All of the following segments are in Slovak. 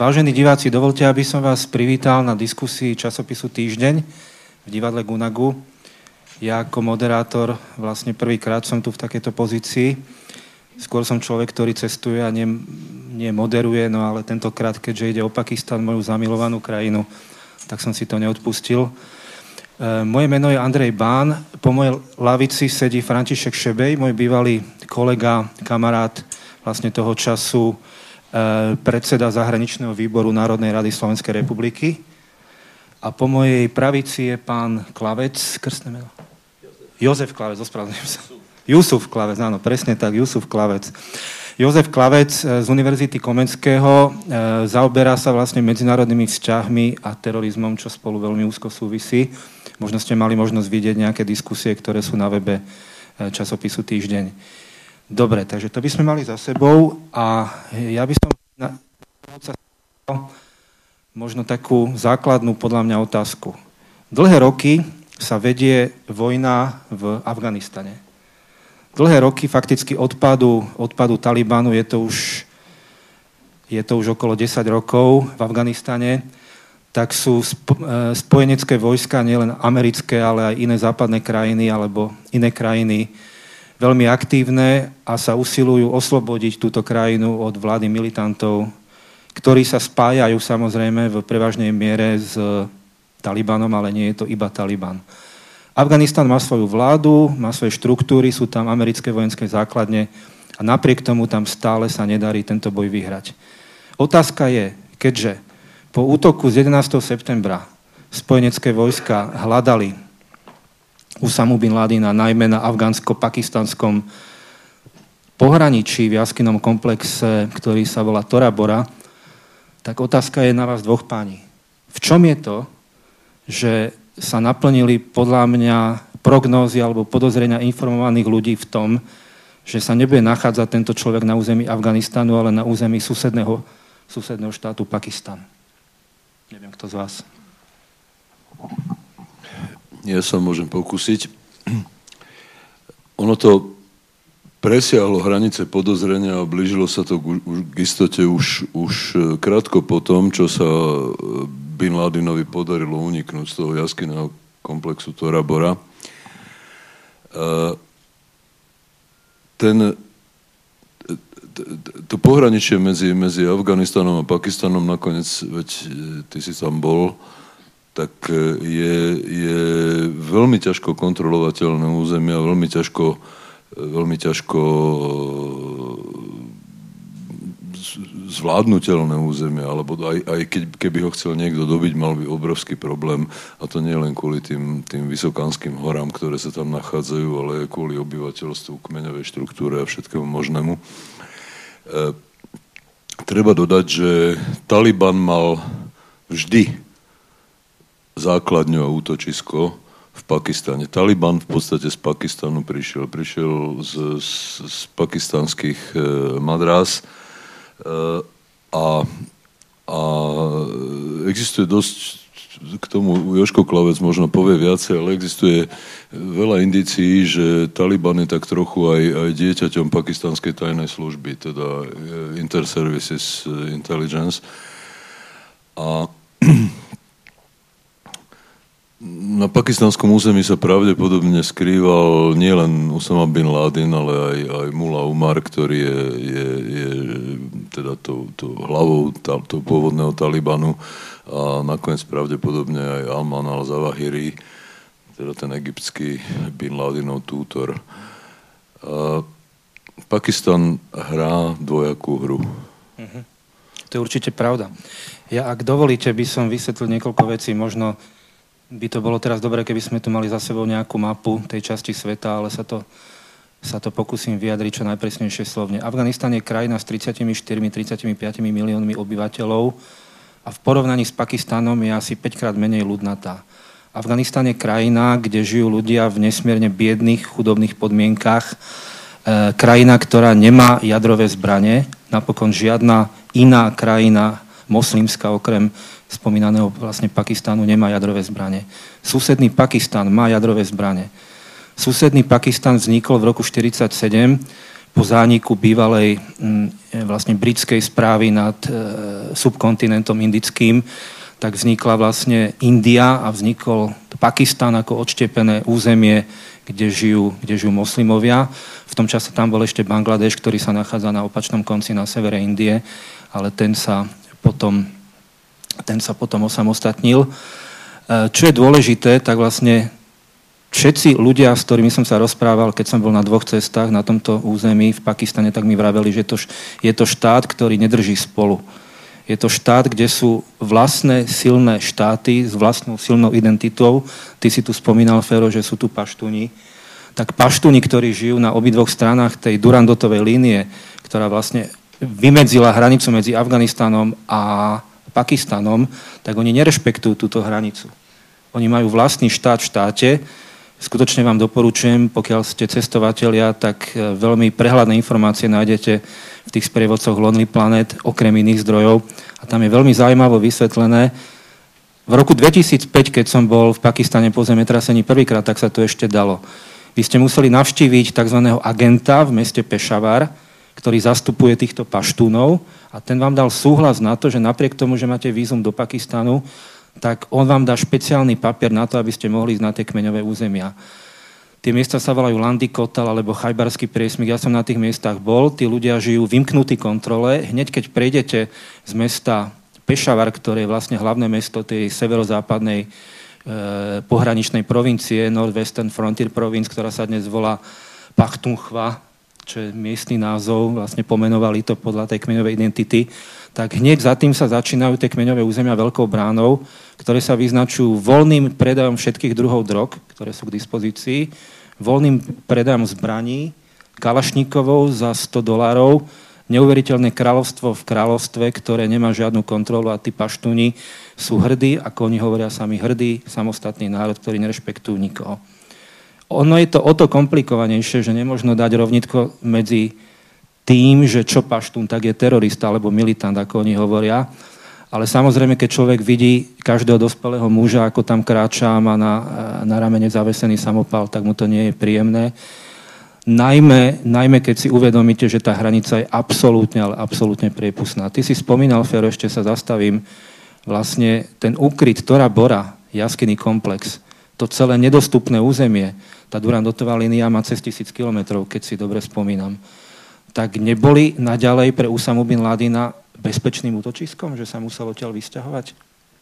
Vážení diváci, dovolte, aby som vás privítal na diskusii časopisu Týždeň v divadle Gunagu. Ja ako moderátor vlastne prvýkrát som tu v takejto pozícii. Skôr som človek, ktorý cestuje a nie moderuje, no ale tentokrát, keďže ide o Pakistan, moju zamilovanú krajinu, tak som si to neodpustil. Moje meno je Andrej Bán, po mojej lavici sedí František Šebej, môj bývalý kolega, kamarát vlastne toho času, predseda zahraničného výboru Národnej rady Slovenskej republiky. A po mojej pravici je pán Klavec, krstné meno? Jozef Klavec, ospravedlňujem sa. Jusuf Klavec, áno, presne tak, Jusuf Klavec. Jozef Klavec z Univerzity Komenského zaoberá sa vlastne medzinárodnými vzťahmi a terorizmom, čo spolu veľmi úzko súvisí. Možno ste mali možnosť vidieť nejaké diskusie, ktoré sú na webe časopisu Týždeň. Dobre, takže to by sme mali za sebou a ja by som možno takú základnú podľa mňa otázku. Dlhé roky sa vedie vojna v Afganistane. Dlhé roky fakticky odpadu Talibanu, je to už okolo 10 rokov v Afganistane, tak sú spojenecké vojska, nielen americké, ale aj iné západné krajiny alebo iné krajiny veľmi aktívne a sa usilujú oslobodiť túto krajinu od vlády militantov, ktorí sa spájajú samozrejme v prevažnej miere s Talibanom, ale nie je to iba Taliban. Afganistan má svoju vládu, má svoje štruktúry, sú tam americké vojenské základne a napriek tomu tam stále sa nedarí tento boj vyhrať. Otázka je, keďže po útoku z 11. septembra spojenecké vojska hľadali Usamu bin Ladina najmä na afgánsko-pakistanskom pohraničí v jaskinnom komplexe, ktorý sa volá Tora Bora, tak otázka je na vás dvoch páni. V čom je to, že sa naplnili podľa mňa prognózy alebo podozrenia informovaných ľudí v tom, že sa nebude nachádzať tento človek na území Afganistanu, ale na území susedného štátu Pakistan? Neviem, kto z vás. Ja sa môžem pokúsiť. Ono to presiahlo hranice podozrenia a blížilo sa to k istote už krátko po tom, čo sa Bin Ladinovi podarilo uniknúť z toho jaskinného komplexu Tora Bora. To pohraničie medzi Afganistanom a Pakistanom nakoniec, veď ty si tam bol, tak je veľmi ťažko kontrolovateľné územie a veľmi ťažko zvládnutelné územie, alebo aj keby ho chcel niekto dobiť, mal by obrovský problém, a to nie len kvôli tým vysokánskym horám, ktoré sa tam nachádzajú, ale aj kvôli obyvateľstvu, kmeňovej štruktúre a všetkému možnému. Treba dodať, že Taliban mal vždy základňu a útočisko v Pakistane. Taliban v podstate z Pakistanu prišiel z pakistanských madrás a existuje dosť, k tomu Jožko Klavec možno povie viacej, ale existuje veľa indícií, že Taliban je tak trochu aj dieťaťom pakistanskej tajnej služby, teda Inter-Services Intelligence. A na pakistanskom území sa pravdepodobne skrýval nielen Usama bin Laden, ale aj Mullah Umar, ktorý je teda tou hlavou toho pôvodného Talibanu, a nakoniec pravdepodobne aj Alman al-Zawahiri, teda ten egyptský bin Ladenov tútor. Pakistan hrá dvojakú hru. To je určite pravda. Ja, ak dovolíte, by som vysvetlil niekoľko vecí. Možno by to bolo teraz dobré, keby sme tu mali za sebou nejakú mapu tej časti sveta, ale sa to pokúsim vyjadriť čo najpresnejšie slovne. Afganistan je krajina s 34-35 miliónmi obyvateľov a v porovnaní s Pakistanom je asi 5-krát menej ľudnatá. Afganistan je krajina, kde žijú ľudia v nesmierne biedných, chudobných podmienkach. Krajina, ktorá nemá jadrové zbrane. Napokon žiadna iná krajina moslimská okrem spomínaného vlastne Pakistanu nemá jadrové zbrane. Susedný Pakistan má jadrové zbrane. Susedný Pakistan vznikol v roku 1947 po zániku bývalej vlastne britskej správy nad subkontinentom indickým, tak vznikla vlastne India a vznikol Pakistan ako odštepené územie, kde žijú moslimovia. V tom čase tam bol ešte Bangladeš, ktorý sa nachádza na opačnom konci na severe Indie, ale ten sa potom osamostatnil. Čo je dôležité, tak vlastne všetci ľudia, s ktorými som sa rozprával, keď som bol na 2 cestách na tomto území v Pakistane, tak mi vraveli, že je to štát, ktorý nedrží spolu. Je to štát, kde sú vlastné silné štáty s vlastnou silnou identitou. Ty si tu spomínal, Fero, že sú tu paštúni. Tak paštúni, ktorí žijú na obidvoch stranách tej Durandotovej línie, ktorá vlastne vymedzila hranicu medzi Afganistanom a Pakistanom, tak oni nerešpektujú túto hranicu. Oni majú vlastný štát v štáte. Skutočne vám doporučujem, pokiaľ ste cestovatelia, tak veľmi prehľadné informácie nájdete v tých sprievodcoch Lonely Planet, okrem iných zdrojov. A tam je veľmi zaujímavo vysvetlené. V roku 2005, keď som bol v Pakistane po zemetrasení prvýkrát, tak sa to ešte dalo. Vy ste museli navštíviť tzv. Agenta v meste Pešavar, ktorý zastupuje týchto paštúnov a ten vám dal súhlas na to, že napriek tomu, že máte vízum do Pakistanu, tak on vám dá špeciálny papier na to, aby ste mohli ísť na tie kmeňové územia. Tie miesta sa volajú Landi Kotal alebo Chajbarský priesmyk. Ja som na tých miestach bol. Tí ľudia žijú vymknutí kontrole. Hneď keď prejdete z mesta Pešavar, ktoré je vlastne hlavné mesto tej severozápadnej pohraničnej provincie, Northwestern Frontier Province, ktorá sa dnes volá Pachtunchva, čo je miestny názov, vlastne pomenovali to podľa tej kmeňovej identity, tak hneď za tým sa začínajú tie kmeňové územia veľkou bránou, ktoré sa vyznačujú voľným predajom všetkých druhov drog, ktoré sú k dispozícii, voľným predajom zbraní, kalašníkovou za $100, neuveriteľné kráľovstvo v kráľovstve, ktoré nemá žiadnu kontrolu a tí paštúni sú hrdí, ako oni hovoria sami, hrdí, samostatný národ, ktorý nerešpektujú nikoho. Ono je to o to komplikovanejšie, že nemožno dať rovnitko medzi tým, že čo paštún, tak je terorista alebo militant, ako oni hovoria. Ale samozrejme, keď človek vidí každého dospelého muža, ako tam kráča a má na ramene zavesený samopal, tak mu to nie je príjemné. Najmä keď si uvedomíte, že tá hranica je absolútne, ale absolútne priepustná. Ty si spomínal, Fero, ešte sa zastavím, vlastne ten úkryt Tora Bora, jaskyný komplex, to celé nedostupné územie, tá Durandotová línia má cez 1000 kilometrov, keď si dobre spomínam, tak neboli naďalej pre Usamu bin Ladina bezpečným útočiskom, že sa musel odtiaľ vysťahovať?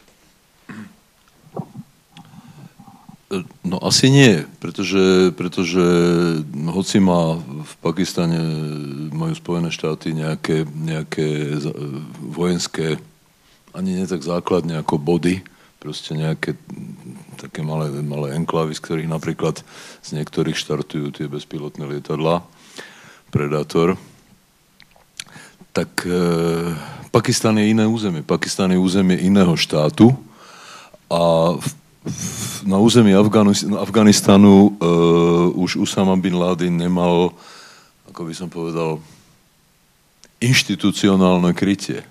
No asi nie, pretože hoci má v Pakistane majú Spojené štáty nejaké vojenské, ani nie tak základne ako body, proste nejaké také malé enklávy, z ktorých napríklad z niektorých štartujú tie bezpilotné lietadlá, Predator. Tak Pakistan je iné územie. Pakistan je územie iného štátu a na území Afganistanu už Usama bin Laden nemal, ako by som povedal, inštitucionálne krytie.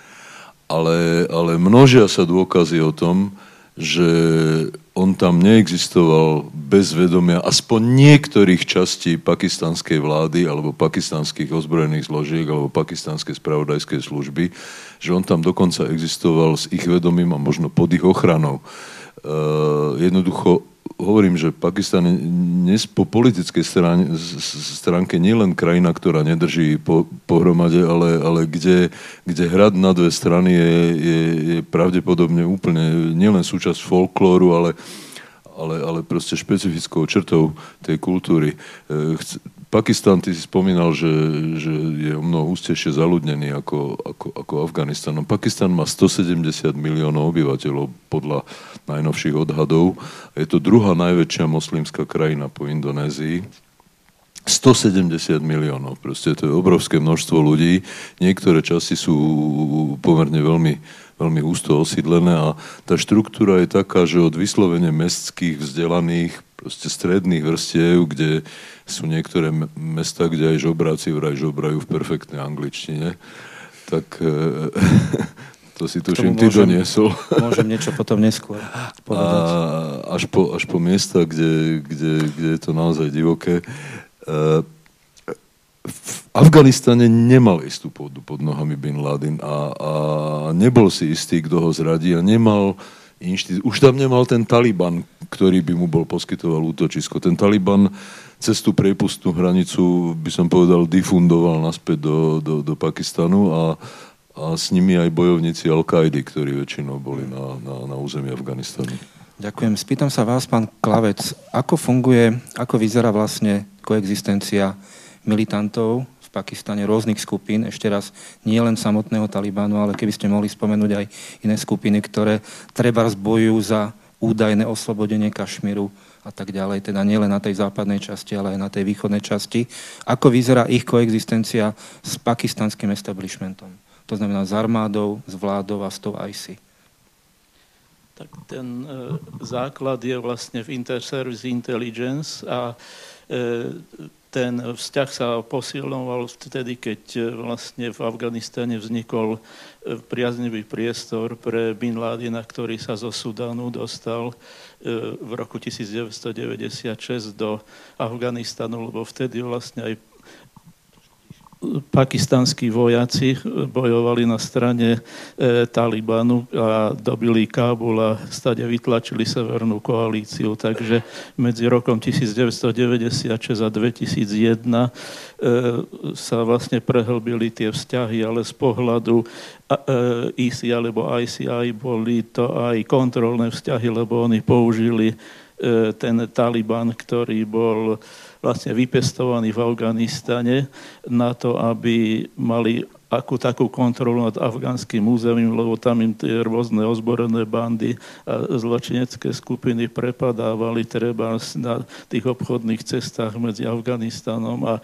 Ale množia sa dôkazy o tom, že on tam neexistoval bez vedomia aspoň niektorých častí pakistanskej vlády alebo pakistanských ozbrojených zložiek alebo pakistanskej spravodajskej služby, že on tam dokonca existoval s ich vedomím a možno pod ich ochranou. Jednoducho hovorím, že Pakistan je dnes po politickej stránke nielen krajina, ktorá nedrží pohromade, ale kde hrad na dve strany je pravdepodobne úplne nielen súčasť folklóru, ale proste špecifickou črtou tej kultúry. Pakistan, ty si spomínal, že je o mnoho hustejšie zaľudnený ako Afganistan. No, Pakistan má 170 miliónov obyvateľov podľa najnovších odhadov. Je to druhá najväčšia moslimská krajina po Indonézii. 170 miliónov, proste to je obrovské množstvo ľudí. Niektoré časti sú pomerne veľmi husto osídlené a tá štruktúra je taká, že od vyslovene mestských, vzdelaných, proste stredných vrstiev, kde sú niektoré mesta, kde aj žobráci vraj žobrajú v perfektnej angličtine, tak to si tuším, ty doniesol. Môžem niečo potom neskôr povedať. A až po miesta, kde je to naozaj divoké. v Afganistane nemal istú pôdu pod nohami Bin Laden a nebol si istý, kto ho zradí a nemal už tam nemal ten Taliban, ktorý by mu bol poskytoval útočisko. Ten Taliban cez tú priepustnú hranicu, by som povedal, difundoval naspäť do Pakistanu a s nimi aj bojovníci Al-Kaidy, ktorí väčšinou boli na území Afganistanu. Ďakujem. Spýtam sa vás, pán Klavec, ako funguje, ako vyzerá vlastne koexistencia militantov v Pakistane, rôznych skupín, ešte raz, nie len samotného Talibanu, ale keby ste mohli spomenúť aj iné skupiny, ktoré trebárs bojujú za údajné oslobodenie Kašmíru a tak ďalej, teda nielen na tej západnej časti, ale aj na tej východnej časti. Ako vyzerá ich koexistencia s pakistanským establishmentom? To znamená s armádou, s vládou a s tou IC. Tak ten základ je vlastne v Inter-Service Intelligence a ten vzťah sa posilňoval vtedy, keď vlastne v Afganistane vznikol priaznivý priestor pre Bin Ladena, ktorý sa zo Sudánu dostal v roku 1996 do Afganistanu, lebo vtedy vlastne aj pakistanskí vojaci bojovali na strane Talibanu a dobili Kábul a stade vytlačili severnú koalíciu. Takže medzi rokom 1996 a 2001 sa vlastne prehlbili tie vzťahy, ale z pohľadu IC alebo ICI boli to aj kontrolné vzťahy, lebo oni použili ten Taliban, ktorý bol vlastne vypestovaní v Afganistane na to, aby mali akú takú kontrolu nad afgánskym územím, lebo tam im tie rôzne ozbrojené bandy a zločinecké skupiny prepadávali treba na tých obchodných cestách medzi Afganistanom a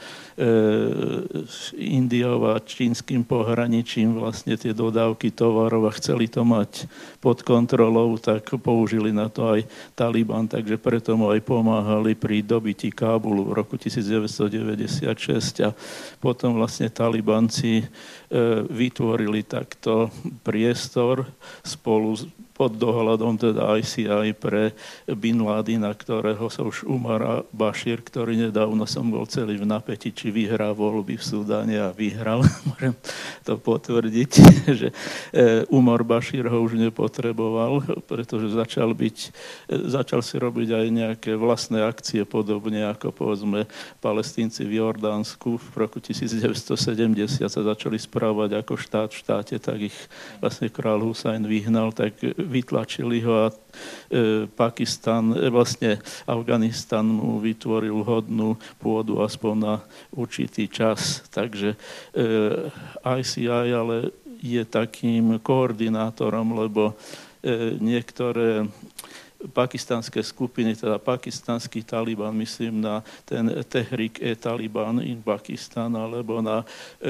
Indiou a čínskym pohraničím vlastne tie dodávky tovarov a chceli to mať pod kontrolou, tak použili na to aj Taliban, takže preto mu aj pomáhali pri dobití Kábulu v roku 1996 a potom vlastne Talibanci vytvorili takto priestor spolu pod dohľadom teda ICI pre Bin Ladena, ktorého sa už Umar Bashir, ktorý nedávno som bol celý v napätí, či vyhrá voľby v Sudáne a vyhral. Môžem to potvrdiť, že Umar Bashir ho už nepotreboval, pretože začal si robiť aj nejaké vlastné akcie, podobne ako povedzme Palestínci v Jordánsku v roku 1970 sa začali správať ako štát v štáte, tak ich vlastne král Husajn vyhnal, tak vytlačili ho a Pakistan, vlastne Afganistan mu vytvoril hodnú pôdu aspoň na určitý čas. Takže ICI ale je takým koordinátorom, lebo niektoré pakistanské skupiny, teda pakistanský Taliban, myslím na ten Tehrik-e-Taliban in Pakistan, alebo na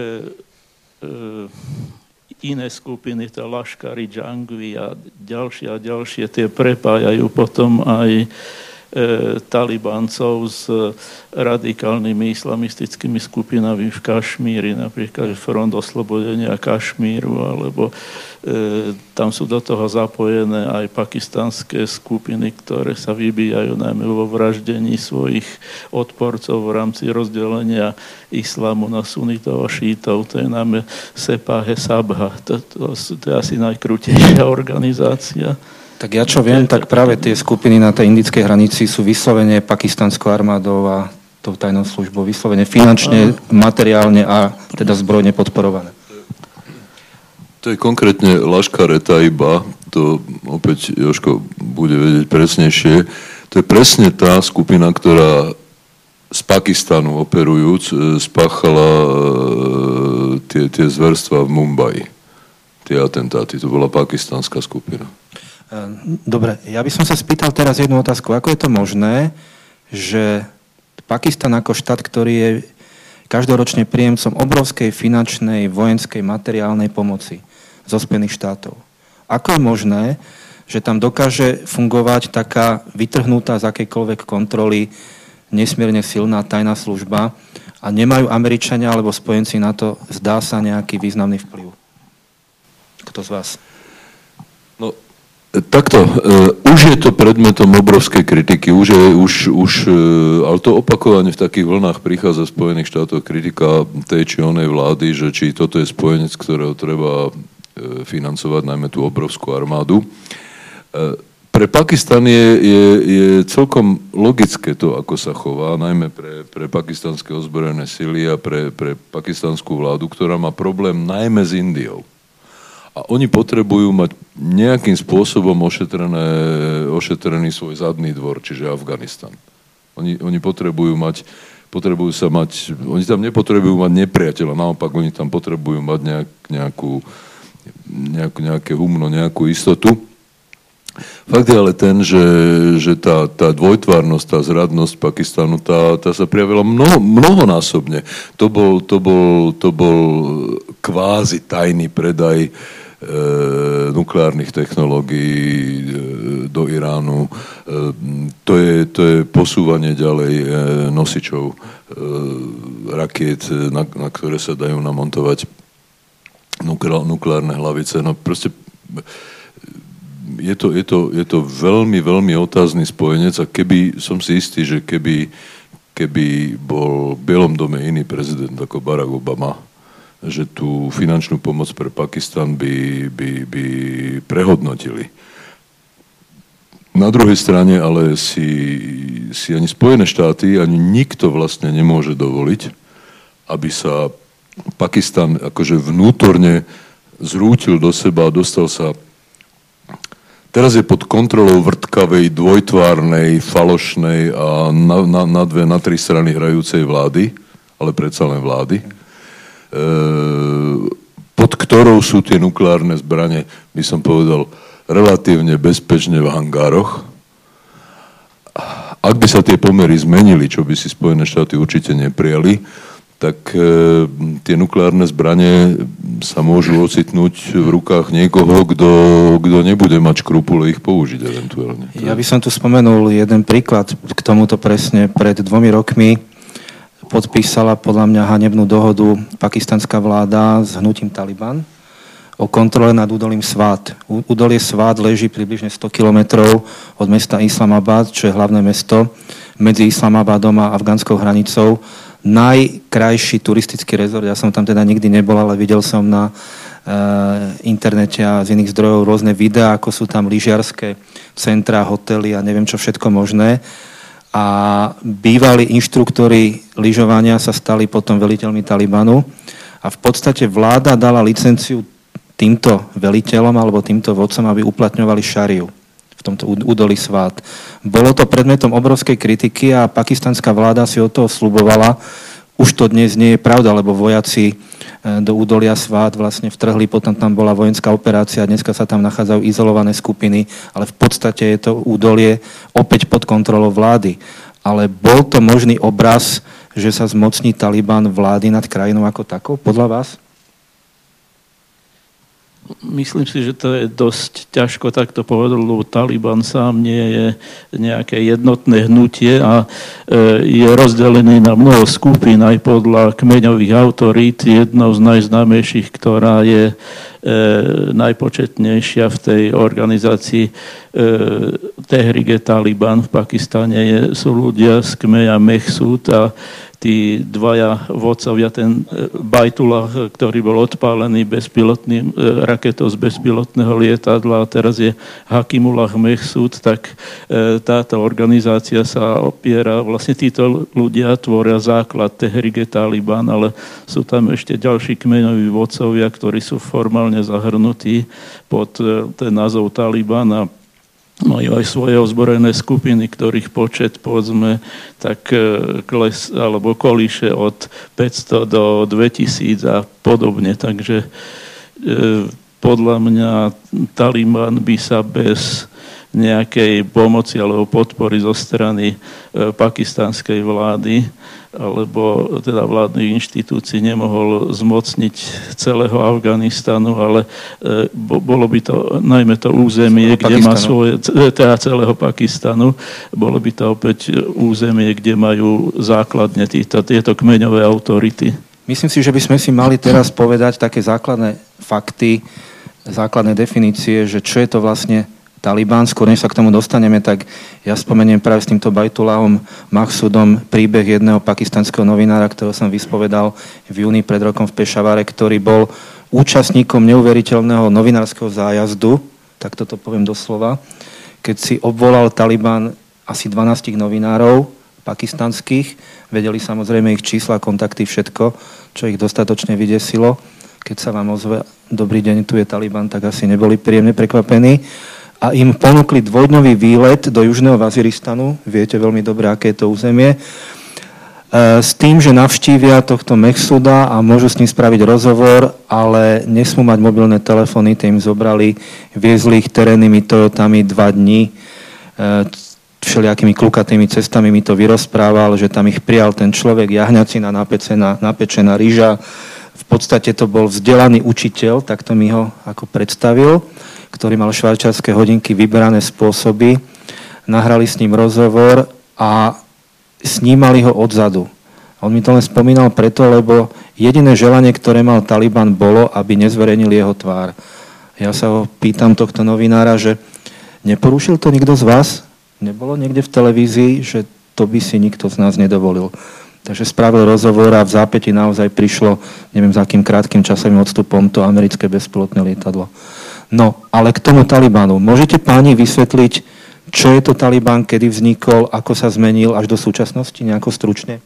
iné skupiny, to Laškari, Jangvi a ďalšie, tie prepájajú potom aj Talibancov s radikálnymi islamistickými skupinami v Kašmíri, napríklad Front oslobodenia Kašmíru, alebo tam sú do toho zapojené aj pakistanské skupiny, ktoré sa vybíjajú najmä vo vraždení svojich odporcov v rámci rozdelenia islamu na sunitov a šítov. To je najmä Sepah-e Sabha. To je asi najkrutejšia organizácia. Tak ja čo viem, tak práve tie skupiny na tej indickej hranici sú vyslovene pakistanskou armádou a tou tajnou službou vyslovene finančne, materiálne a teda zbrojne podporované. To je konkrétne Laškar-e-Taiba, to opäť Jožko bude vedieť presnejšie. To je presne tá skupina, ktorá z Pakistanu operujúc spáchala tie zverstva v Mumbai. Tie atentáty, to bola pakistanská skupina. Dobre, ja by som sa spýtal teraz jednu otázku. Ako je to možné, že Pakistan ako štát, ktorý je každoročne príjemcom obrovskej finančnej, vojenskej, materiálnej pomoci zo Spojených štátov. Ako je možné, že tam dokáže fungovať taká vytrhnutá z akejkoľvek kontroly nesmierne silná tajná služba a nemajú Američania alebo spojenci na to, zdá sa, nejaký významný vplyv? Kto z vás? No, Takto, už je to predmetom obrovskej kritiky, ale to opakovane v takých vlnách prichádza v Spojených štátoch kritika tej či onej vlády, že či toto je spojenec, ktorého treba financovať, najmä tú obrovskú armádu. Pre Pakistan je celkom logické to, ako sa chová, najmä pre pakistanské ozbrojené sily a pre pakistanskú vládu, ktorá má problém najmä s Indiou. A oni potrebujú mať nejakým spôsobom ošetrený svoj zadný dvor, čiže Afganistan. Oni oni tam nepotrebujú mať nepriateľa, naopak oni tam potrebujú mať nejaké humno, nejakú istotu. Fakt je ale ten, že tá dvojtvárnosť, tá zradnosť Pakistanu, tá sa prijavila mnohonásobne. To bol kvázi tajný predaj nukleárnych technológií do Iránu. To je posúvanie ďalej nosičov rakiet, na ktoré sa dajú namontovať nukleárne hlavice. No proste je to veľmi, veľmi otázny spojenec a som si istý, že keby bol v Bielom dome iný prezident ako Barack Obama, že tú finančnú pomoc pre Pakistan by prehodnotili. Na druhej strane ale si ani Spojené štáty, ani nikto vlastne nemôže dovoliť, aby sa Pakistan akože vnútorne zrútil do seba a dostal sa. Teraz je pod kontrolou vrtkavej, dvojtvárnej, falošnej a na 2, na 3 strany hrajúcej vlády, ale predsa len vlády, pod ktorou sú tie nukleárne zbrane, by som povedal, relatívne bezpečne v hangároch. Ak by sa tie pomery zmenili, čo by si Spojené štáty určite neprijali, tak tie nukleárne zbrane sa môžu ocitnúť v rukách niekoho, kto nebude mať škrupule ich použiť eventuálne. Ja by som tu spomenul jeden príklad k tomuto presne. Pred 2 rokmi podpísala podľa mňa hanebnú dohodu pakistanská vláda s hnutím Taliban o kontrole nad údolím Svát. Údolie Svát leží približne 100 kilometrov od mesta Islamabad, čo je hlavné mesto, medzi Islamabadom a afgánskou hranicou. Najkrajší turistický rezort, ja som tam teda nikdy nebol, ale videl som na internete a z iných zdrojov rôzne videá, ako sú tam lyžiarske centrá, hotely a neviem čo všetko možné. A bývalí inštruktori lyžovania sa stali potom veliteľmi Talibanu a v podstate vláda dala licenciu týmto veliteľom alebo týmto vodcom, aby uplatňovali šariu v tomto údolí Svát. Bolo to predmetom obrovskej kritiky a pakistanská vláda si od toho sľubovala. Už to dnes nie je pravda, lebo vojaci do údolia Svát vlastne vtrhli, potom tam bola vojenská operácia, dneska sa tam nachádzajú izolované skupiny, ale v podstate je to údolie opäť pod kontrolou vlády. Ale bol to možný obraz, že sa zmocní Taliban vlády nad krajinou ako takou, podľa vás? Myslím si, že to je dosť ťažko takto povedať, lebo Taliban sám nie je nejaké jednotné hnutie a je rozdelený na mnoho skupín aj podľa kmeňových autorít. Jednou z najznámejších, ktorá je najpočetnejšia v tej organizácii Tehrik Taliban v Pakistane sú ľudia z kmeňa Mehsud a tí dvaja vodcovia, ten Baitullah, ktorý bol odpálený bezpilotným raketou z bezpilotného lietadla a teraz je Hakimullah Mehsud, tak táto organizácia sa opiera, vlastne títo ľudia tvoria základ Tehrik Taliban, ale sú tam ešte ďalší kmeňoví vodcovia, ktorí sú formálne zahrnutí pod ten názov Taliban a majú aj svoje ozbrojené skupiny, ktorých počet, povedzme, tak kolíše od 500 do 2000 a podobne. Takže podľa mňa Taliban by sa bez nejakej pomoci alebo podpory zo strany pakistanskej vlády alebo teda vládnych inštitúcií nemohol zmocniť celého Afganistanu, ale bolo by to najmä to územie, kde má svoje, teda celého Pakistanu, bolo by to opäť územie, kde majú základne tieto kmeňové autority. Myslím si, že by sme si mali teraz povedať také základné fakty, základné definície, že čo je to vlastne Taliban. Skôr než sa k tomu dostaneme, tak ja spomeniem práve s týmto Baitullahom Mahsudom príbeh jedného pakistanského novinára, ktorého som vyspovedal v júni pred rokom v Pešavare, ktorý bol účastníkom neuveriteľného novinárskeho zájazdu, tak toto poviem doslova, keď si obvolal Taliban asi 12 novinárov pakistanských, vedeli samozrejme ich čísla, kontakty, všetko, čo ich dostatočne vydesilo. Keď sa vám ozve, dobrý deň, tu je Taliban, tak asi neboli príjemne prekvapení. A im ponúkli dvojdňový výlet do Južného Vaziristanu, viete veľmi dobre, aké je to územie, s tým, že navštívia tohto Mahsuda a môžu s ním spraviť rozhovor, ale nesmú mať mobilné telefóny, tie im zobrali, viezli ich terénnymi Toyotami 2 dní, všelijakými klukatými cestami mi to vyrozprával, že tam ich prijal ten človek, jahňacina napečená ryža. V podstate to bol vzdelaný učiteľ, tak to mi ho ako predstavil, ktorý mal švajčiarske hodinky, vyberané spôsoby. Nahrali s ním rozhovor a snímali ho odzadu. On mi to len spomínal preto, lebo jediné želanie, ktoré mal Taliban, bolo, aby nezverejnil jeho tvár. Ja sa ho pýtam tohto novinára, že neporušil to nikto z vás? Nebolo niekde v televízii, že to by si nikto z nás nedovolil. Takže spravil rozhovor a v zápäti naozaj prišlo, neviem za akým krátkym časovým odstupom, to americké bezpilotné lietadlo. No, ale k tomu Talibanu. Môžete páni vysvetliť, čo je to Taliban, kedy vznikol, ako sa zmenil až do súčasnosti, nejako stručne?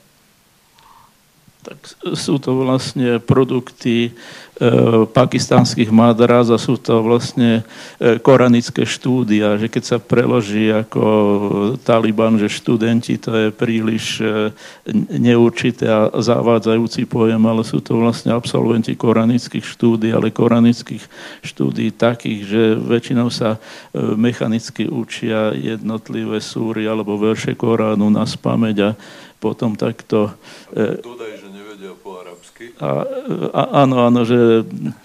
Tak sú to vlastne produkty pakistanských madráz a sú to vlastne koranické štúdia, že keď sa preloží ako Taliban, že študenti, to je príliš neurčité a zavádzajúci pojem, ale sú to vlastne absolventi koranických štúdií, ale koranických štúdií takých, že väčšinou sa mechanicky učia jednotlivé súry alebo verše Koránu na spamäť a potom takto... Dodaj, že nevedia po arabsky. Áno, že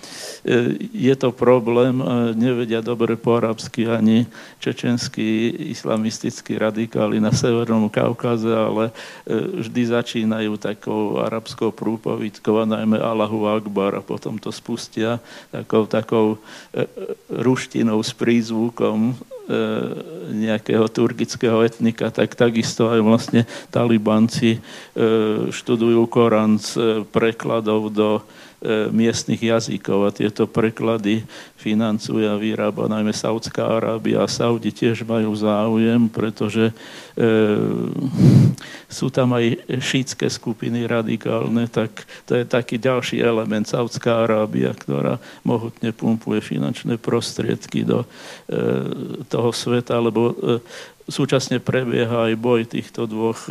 je to problém, nevedia dobre po arabsky ani čečenskí islamistickí radikáli na Severnom Kaukaze, ale vždy začínajú takou arabskou prúpovidkou a najmä Allahu Akbar a potom to spustia takou ruštinou s prízvukom nejakého turkického etnika, tak takisto aj vlastne Talibanci študujú Korán z prekladov do miestnych jazykov a tieto preklady financuje a vyrába najmä Saudská Arábia a Saudi tiež majú záujem, pretože sú tam aj šítske skupiny radikálne, tak to je taký ďalší element. Saudská Arábia, ktorá mohutne pumpuje finančné prostriedky do toho sveta, lebo súčasne prebieha aj boj týchto dvoch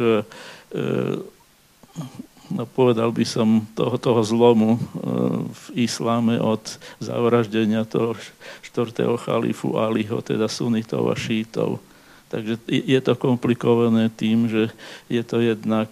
povedal by som toho zlomu v isláme od zavraždenia toho 4. chalifu Aliho, teda sunitov a šítov. Takže je to komplikované tým, že je to jednak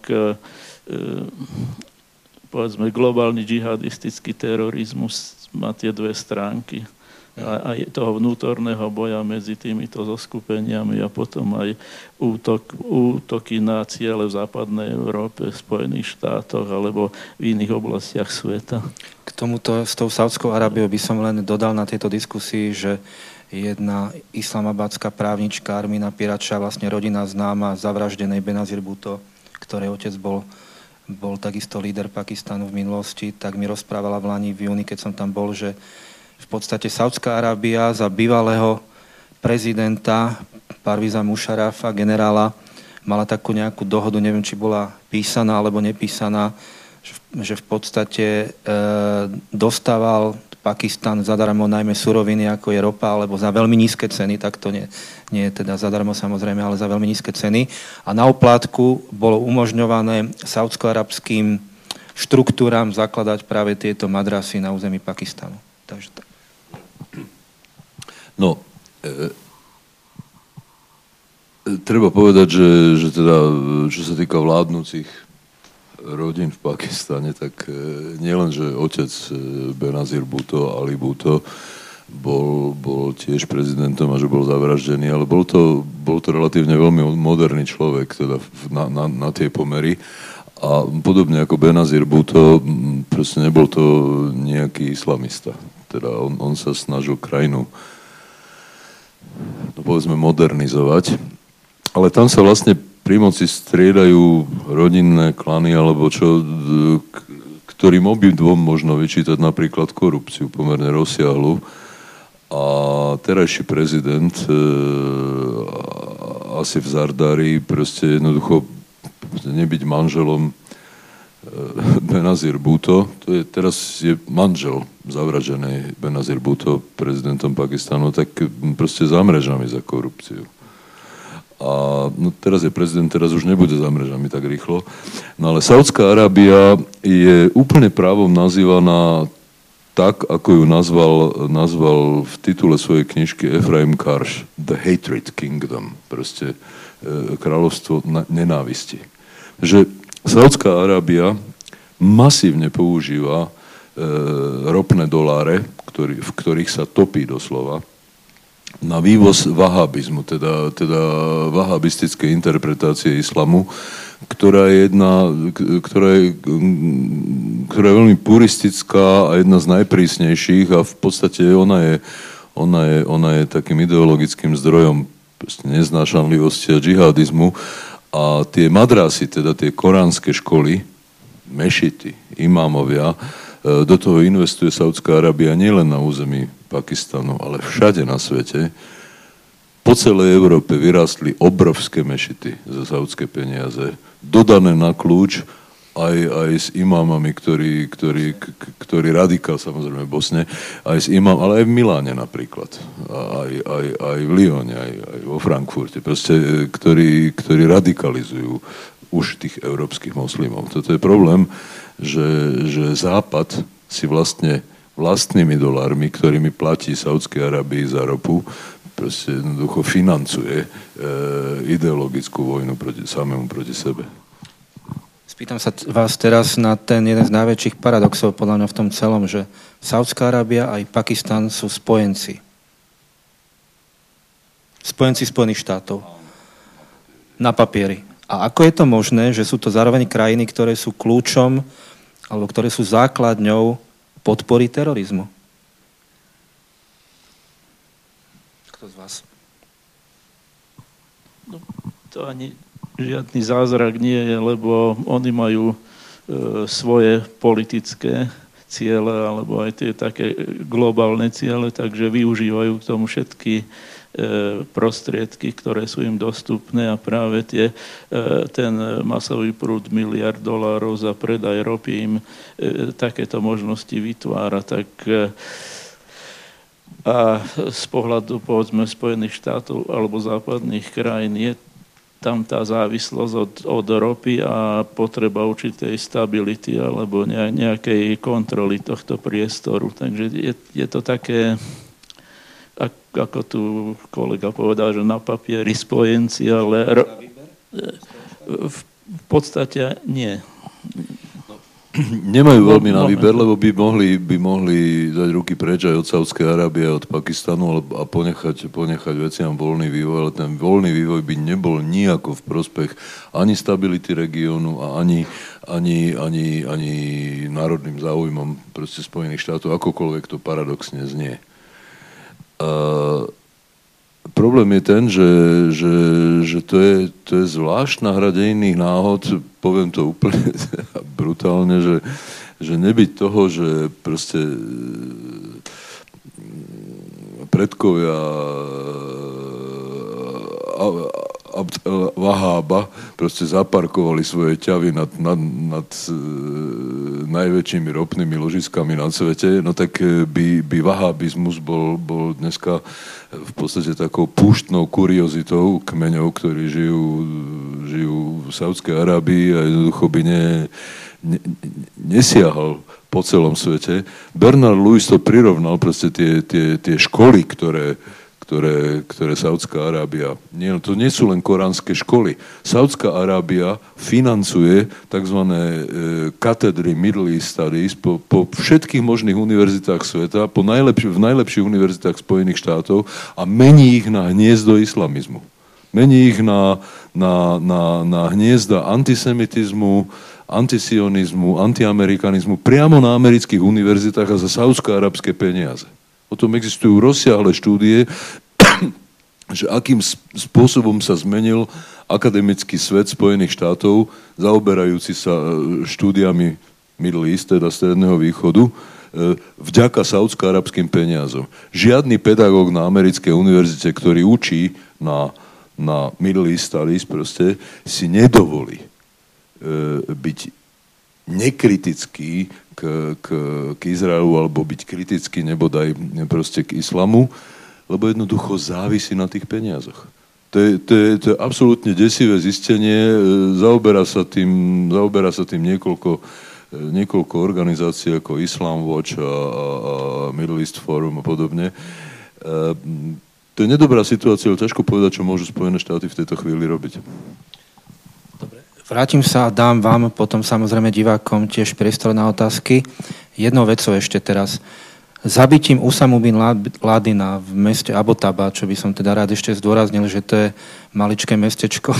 povedzme globálny džihadistický terorizmus, má tie dve stránky. A toho vnútorného boja medzi týmito zoskupeniami a potom aj útoky na ciele v západnej Európe, Spojených štátoch alebo v iných oblastiach sveta. K tomuto s tou Saudskou Arábiou by som len dodal na tejto diskusii, že jedna islamabádská právnička Armina Pirača, vlastne rodina známa zavraždenej Benazir Bhutto, ktorej otec bol takisto líder Pakistanu v minulosti, tak mi rozprávala v lani v júni, keď som tam bol, že v podstate Saudská Arábia za bývalého prezidenta Parviza Mušarafa, generála, mala takú nejakú dohodu, neviem, či bola písaná alebo nepísaná, že v podstate dostával Pakistan zadarmo najmä suroviny, ako je ropa, alebo za veľmi nízke ceny, tak to nie je teda zadarmo samozrejme, ale za veľmi nízke ceny. A na oplátku bolo umožňované saúdsko-arabským štruktúram zakladať práve tieto madrasy na území Pakistanu. Takže tak. No, treba povedať, že teda, čo sa týka vládnúcich rodín v Pakistane, tak nielen, že otec Benazir Bhutto, Ali Bhutto, bol tiež prezidentom a že bol zavraždený, ale bol to relatívne veľmi moderný človek teda na tie pomery. A podobne ako Benazir Bhutto, proste nebol to nejaký islamista. Teda on sa snažil krajinu, no povedzme modernizovať. Ale tam sa vlastne pri moci striedajú rodinné klany alebo čo, ktorým obidvom možno vyčítať napríklad korupciu pomerne rozsiahlu. A terajší prezident Asif Zardari proste jednoducho nebyť manželom Benazir Bhutto, teraz je manžel zavraždený Benazir Bhutto prezidentom Pakistanu, tak proste za mrežami za korupciu. A no teraz je prezident, teraz už nebude za mrežami tak rýchlo. No ale Saudská Arábia je úplne právom nazývaná tak, ako ju nazval v titule svojej knižky Ephraim Karš, The Hatred Kingdom, proste kráľovstvo nenávisti. Že Saudská Arábia masívne používa ropné doláre, v ktorých sa topí doslova, na vývoz vahabizmu, teda vahabistické interpretácie islamu, ktorá je veľmi puristická a jedna z najprísnejších a v podstate ona je takým ideologickým zdrojom neznášanlivosti a džihadizmu. A tie madrasy, teda tie koránske školy, mešity, imámovia, do toho investuje Saudská Arábia nielen na území Pakistanu, ale všade na svete. Po celej Európe vyrástli obrovské mešity za saudské peniaze, dodané na kľúč aj s imámami, ktorí radikál samozrejme v Bosne, aj s imám, ale aj v Miláne napríklad, aj v Lyone, aj vo Frankfurte, proste, ktorí radikalizujú už tých európskych moslimov. Toto je problém, že Západ si vlastnými dolármi, ktorými platí Saudskej Arábii za ropu, proste jednoducho financuje ideologickú vojnu samému proti sebe. Spýtam sa vás teraz na ten jeden z najväčších paradoxov podľa mňa v tom celom, že Saudská Arábia aj Pakistan sú spojenci. Spojenci Spojených štátov. Na papieri. A ako je to možné, že sú to zároveň krajiny, ktoré sú kľúčom alebo ktoré sú základňou podpory terorizmu? Kto z vás? No, to ani žiadny zázrak nie je, lebo oni majú svoje politické ciele alebo aj tie také globálne ciele, takže využívajú k tomu všetky prostriedky, ktoré sú im dostupné a práve ten masový prúd $1 miliard za predaj ropy im takéto možnosti vytvára. Tak a z pohľadu povedzme Spojených štátov alebo západných krajín je tam tá závislosť od ropy a potreba určitej stability alebo nejakej kontroly tohto priestoru. Takže je to také, ako tu kolega povedal, že na papieri spojenci, ale v podstate nie. Nemajú veľmi na výber, lebo by mohli dať ruky preč aj od Saudskej Arábie, od Pakistanu a ponechať veciam voľný vývoj, ale ten voľný vývoj by nebol nijako v prospech ani stability regiónu a ani národným záujmom proste Spojených štátov, akokoľvek to paradoxne znie. Problém je ten, že to je zvláštna hra dejinných náhod, poviem to úplne brutálne, že nebyť toho, že proste predkovia Vahába proste zaparkovali svoje ťavy nad najväčšími ropnými ložiskami na svete, no tak by vahábizmus bol dneska v podstate takou púštnou kuriozitou kmeňov, ktorí žijú v Saudskej Arábii a jednoducho by nesiahal po celom svete. Bernard Lewis to prirovnal proste tie školy, ktoré Saudská Arábia... To nie sú len koránske školy. Saudská Arábia financuje tzv. Katedry Middle East Studies po všetkých možných univerzitách sveta, v najlepších univerzitách Spojených štátov a mení ich na hniezdo islamizmu. Mení ich na hniezda antisemitizmu, antisionizmu, antiamerikanizmu priamo na amerických univerzitách a za saudsko-arabské peniaze. O tom existujú rozsiahle štúdie, že akým spôsobom sa zmenil akademický svet Spojených štátov, zaoberajúci sa štúdiami Middle East, teda Stredného východu, vďaka saúdsko-arabským peniazom. Žiadny pedagóg na americkej univerzite, ktorý učí na Middle East Studies proste, si nedovolí byť nekritický k Izraelu alebo byť kritický nebodaj proste k islamu, lebo jednoducho závisí na tých peniazoch. To je absolútne desivé zistenie. Zaoberá sa tým niekoľko organizácií ako Islam Watch a Middle East Forum a podobne. To je nedobrá situácia, ale ťažko povedať, čo môžu Spojené štáty v tejto chvíli robiť. Dobre. Vrátim sa a dám vám potom samozrejme divákom tiež priestor na otázky. Jednou vecou ešte teraz. Zabitím Usamu bin Ladina v meste Abbottabad, čo by som teda rád ešte zdôraznil, že to je maličké mestečko.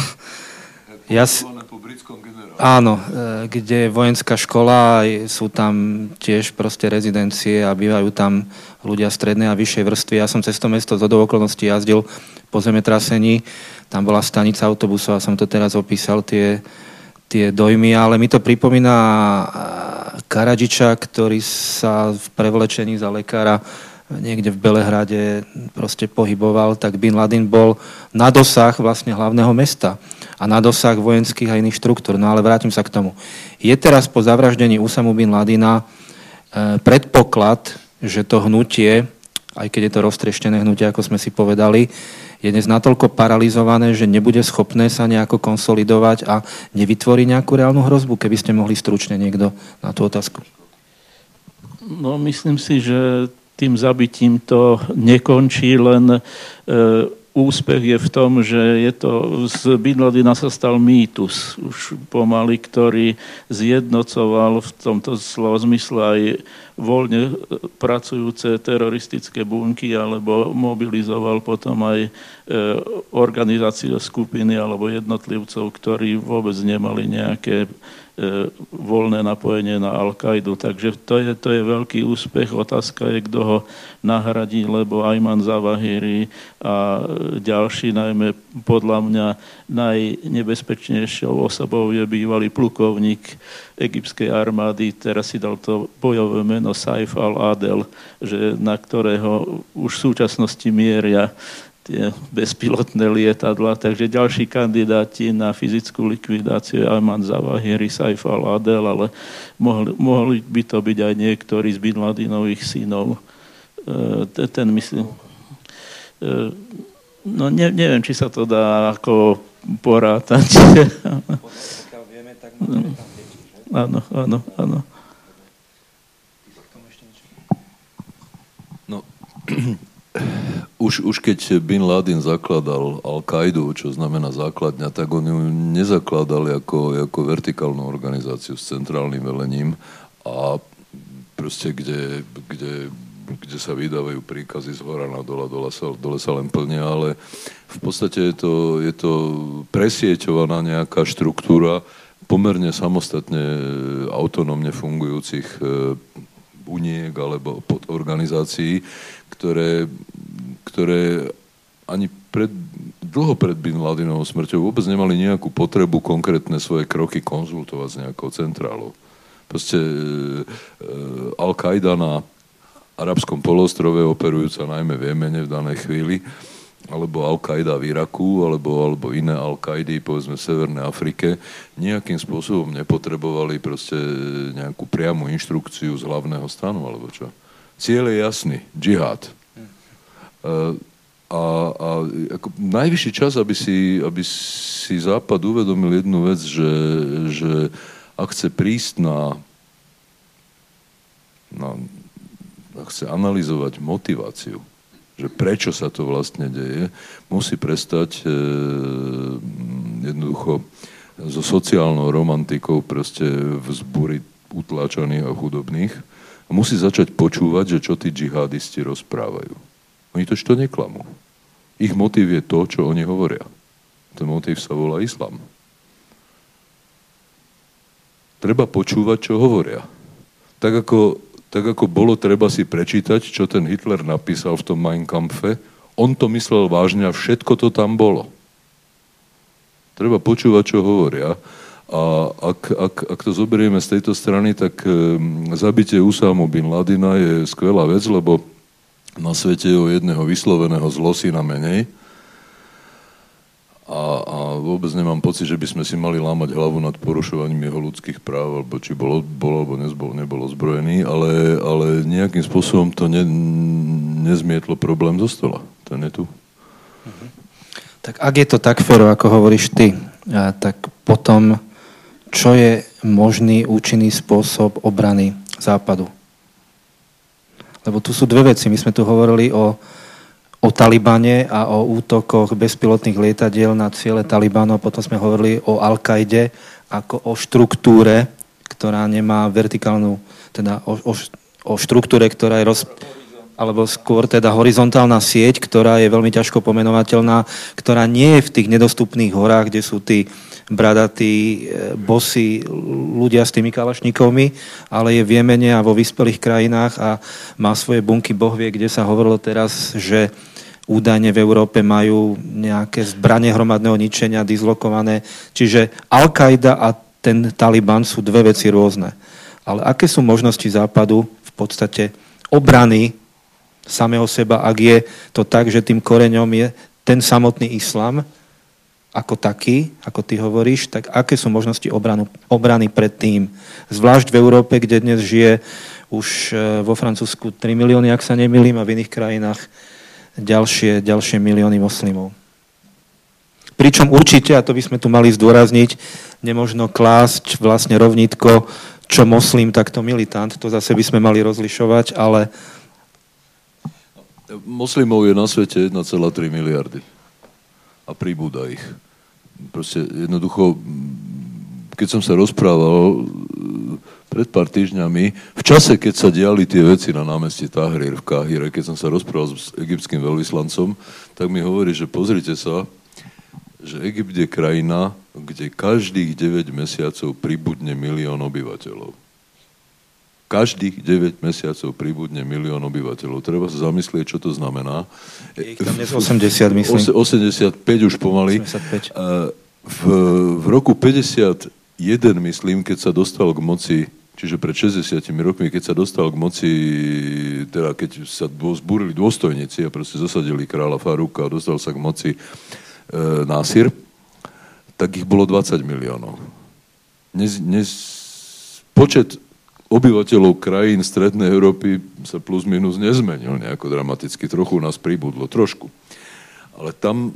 Áno, kde je vojenská škola, sú tam tiež proste rezidencie a bývajú tam ľudia strednej a vyššej vrstvy. Ja som cez to mesto zhodou okolností jazdil po zemetrasení, tam bola stanica autobusov a som to teraz opísal, tie dojmy, ale mi to pripomína Karadžiča, ktorý sa v prevlečení za lekára niekde v Belehrade proste pohyboval, tak Bin Laden bol na dosah vlastne hlavného mesta a na dosah vojenských a iných štruktúr. No ale vrátim sa k tomu. Je teraz po zavraždení Usamu Bin Ladina predpoklad, že to hnutie, aj keď je to roztrieštené hnutie, ako sme si povedali, je dnes natoľko paralizované, že nebude schopné sa nejako konsolidovať a nevytvorí nejakú reálnu hrozbu, keby ste mohli stručne niekto na tú otázku. No, myslím si, že tým zabitím to nekončí, len úspech je v tom, že je to, z Bin Ladena sa stal mýtus už pomaly, ktorý zjednocoval v tomto slova zmysle aj voľne pracujúce teroristické bunky alebo mobilizoval potom aj organizácie skupiny alebo jednotlivcov, ktorí vôbec nemali nejaké voľné napojenie na Al-Kaidu. Takže to je veľký úspech. Otázka je, kto ho nahradí, lebo Ayman Zawahiri a ďalší, najmä podľa mňa najnebezpečnejšou osobou je bývalý plukovník egyptskej armády, teraz si dal to bojové meno Saif al-Adel, na ktorého už v súčasnosti mieria tie bezpilotné lietadla, takže ďalší kandidáti na fyzickú likvidáciu Ayman Zawahiri, Saif al-Adel, ale mohli by to byť aj niektorí z Bin Ladenových synov. Ten myslím... No neviem, či sa to dá ako porátať. Áno. No, už keď Bin Laden zakladal Al-Kaidu, čo znamená základňa, tak on ju nezakladal ako vertikálnu organizáciu s centrálnym velením a proste kde sa vydávajú príkazy z hora na dole sa len plnia, ale v podstate je to presieťovaná nejaká štruktúra pomerne samostatne autonómne fungujúcich uniek alebo podorganizácií, ktoré ani dlho pred Bin Ladenovou smrťou vôbec nemali nejakú potrebu konkrétne svoje kroky konzultovať s nejakou centrálou. Proste Al-Qaida na arabskom poloostrove, operujúca najmä v Jemene v danej chvíli, alebo Al-Qaida v Iraku, alebo iné Al-Qaidy, povedzme v Severnej Afrike, nejakým spôsobom nepotrebovali proste nejakú priamu inštrukciu z hlavného stanu, alebo čo. Cieľ je jasný, džihad. A ako najvyšší čas, aby si Západ uvedomil jednu vec, že ak chce prísť ak chce analyzovať motiváciu, že prečo sa to vlastne deje, musí prestať jednoducho so sociálnou romantikou proste vzbúriť utláčaných a chudobných a musí začať počúvať, že čo tí džihadisti rozprávajú. Oni totiž to neklamú. Ich motív je to, čo oni hovoria. Ten motív sa volá islám. Treba počúvať, čo hovoria. Tak ako bolo treba si prečítať, čo ten Hitler napísal v tom Mein Kampfe on to myslel vážne a všetko to tam bolo. Treba počúvať, čo hovoria. A ak to zoberieme z tejto strany, tak zabitie Usámu bin Ladina je skvelá vec, lebo na svete je o jedného vysloveného zlosina menej. A vôbec nemám pocit, že by sme si mali lámať hlavu nad porušovaním jeho ľudských práv, alebo či bol alebo nebol ozbrojený, ale nejakým spôsobom to nezmietlo problém zo stola. Ten je tu. Tak ak je to tak, Fero, ako hovoríš ty, tak potom čo je možný účinný spôsob obrany Západu? Lebo tu sú dve veci. My sme tu hovorili o Talibane a o útokoch bezpilotných lietadiel na ciele Talibanu. Potom sme hovorili o Al-Kaide ako o štruktúre, ktorá nemá vertikálnu, teda o štruktúre, ktorá je alebo skôr teda horizontálna sieť, ktorá je veľmi ťažko pomenovateľná, ktorá nie je v tých nedostupných horách, kde sú tí bradatí bossy ľudia s tými kalašníkovmi, ale je v Jemene a vo vyspelých krajinách a má svoje bunky, Boh vie, kde sa hovorilo teraz, že údajne v Európe majú nejaké zbranie hromadného ničenia dislokované. Čiže Al-Kaida a ten Taliban sú dve veci rôzne. Ale aké sú možnosti Západu v podstate obrany samého seba, ak je to tak, že tým koreňom je ten samotný islám ako taký, ako ty hovoríš, tak aké sú možnosti obrany pred tým? Zvlášť v Európe, kde dnes žije už vo Francúzsku 3 milióny, ak sa nemýlim, a v iných krajinách ďalšie milióny moslimov. Pričom určite, a to by sme tu mali zdôrazniť, nemožno klásť vlastne rovnítko, čo moslim, tak to militant. To zase by sme mali rozlišovať, ale... Moslimov je na svete 1,3 miliardy. A pribúda ich. Proste jednoducho, keď som sa rozprával pred pár týždňami, v čase, keď sa diali tie veci na námestí Tahrir v Káhire, keď som sa rozprával s egyptským veľvyslancom, tak mi hovorí, že pozrite sa, že Egypt je krajina, kde každých 9 mesiacov pribudne 1 milión obyvateľov. Každých 9 mesiacov pribudne 1 milión obyvateľov. Treba sa zamyslieť, čo to znamená. Je ich tam dnes 80, myslím. 85 už pomaly. 85. V roku 51, myslím, keď sa dostal k moci, čiže pred 60 rokmi, keď sa dostal k moci, teda keď sa zbúrili dôstojníci a proste zasadili kráľa Farúka a dostal sa k moci Násir, tak ich bolo 20 miliónov. Počet obyvateľov krajín Strednej Európy sa plus minus nezmenil nejako dramaticky. Trochu nás pribudlo, trošku. Ale tam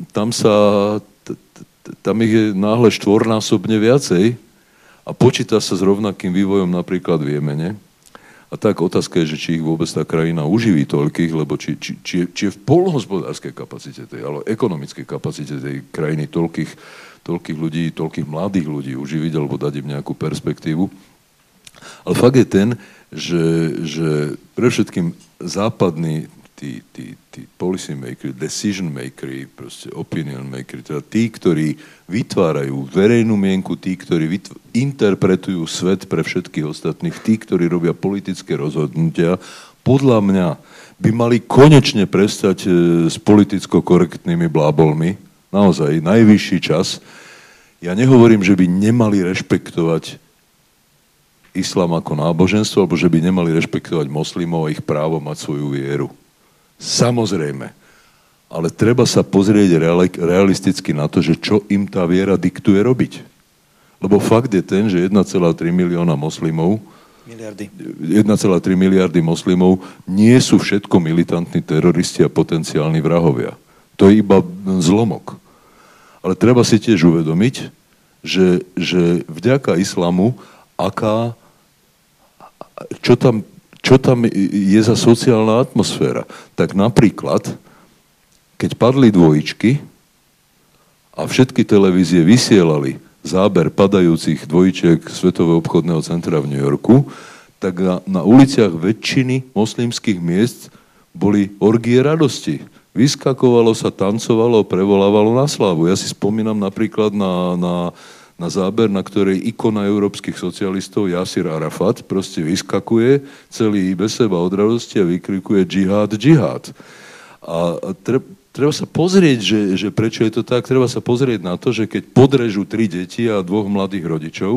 ich je náhle štvornásobne viacej a počíta sa s rovnakým vývojom napríklad v Jemene. A tak otázka je, že či ich vôbec tá krajina uživí toľkých, lebo či je v poľnohospodárskej kapacite alebo ekonomickej kapacite tej krajiny toľkých ľudí, toľkých mladých ľudí uživiť alebo dať im nejakú perspektívu. Ale fakt je ten, že pre všetkým západní tí policy makers, decision makers, proste opinion makers, teda tí, ktorí vytvárajú verejnú mienku, tí, ktorí interpretujú svet pre všetkých ostatných, tí, ktorí robia politické rozhodnutia, podľa mňa by mali konečne prestať s politicko korektnými blábolmi. Naozaj, najvyšší čas. Ja nehovorím, že by nemali rešpektovať islám ako náboženstvo, alebo že by nemali rešpektovať moslimov a ich právo mať svoju vieru. Samozrejme. Ale treba sa pozrieť realisticky na to, že čo im tá viera diktuje robiť. Lebo fakt je ten, že 1,3 milióna moslimov, 1,3 miliardy moslimov nie sú všetko militantní teroristi a potenciálni vrahovia. To je iba zlomok. Ale treba si tiež uvedomiť, že vďaka islamu čo tam je za sociálna atmosféra. Tak napríklad, keď padli dvojičky a všetky televízie vysielali záber padajúcich dvojčiek Svetového obchodného centra v New Yorku, tak na uliciach väčšiny moslimských miest boli orgie radosti. Vyskakovalo sa, tancovalo, prevolávalo na slávu. Ja si spomínam napríklad na záber, na ktorej ikona európskych socialistov Jasir Arafat proste vyskakuje celý bez seba od radosti a vykrikuje džihad, džihad. A treba sa pozrieť, že prečo je to tak. Treba sa pozrieť na to, že keď podrežú 3 deti a 2 mladých rodičov,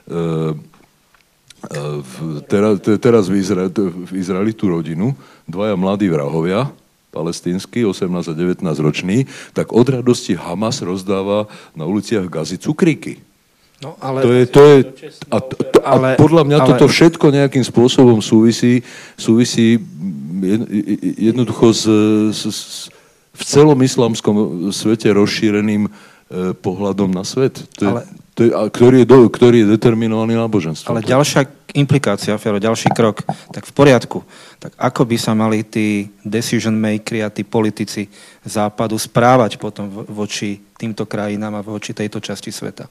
teraz v Izraeli tú rodinu, 2 mladí vrahovia, palestínsky, 18 a 19 roční, tak od radosti Hamas rozdáva na uliciach Gazy cukríky. No, ale... A podľa mňa toto všetko nejakým spôsobom súvisí jednoducho v celom islamskom svete rozšíreným pohľadom na svet, ktorý je determinovaný náboženstvom. Ale ďalšia implikácia, Fero, ďalší krok, tak v poriadku. Tak ako by sa mali tí decision makeri a tí politici západu správať potom voči týmto krajinám a voči tejto časti sveta?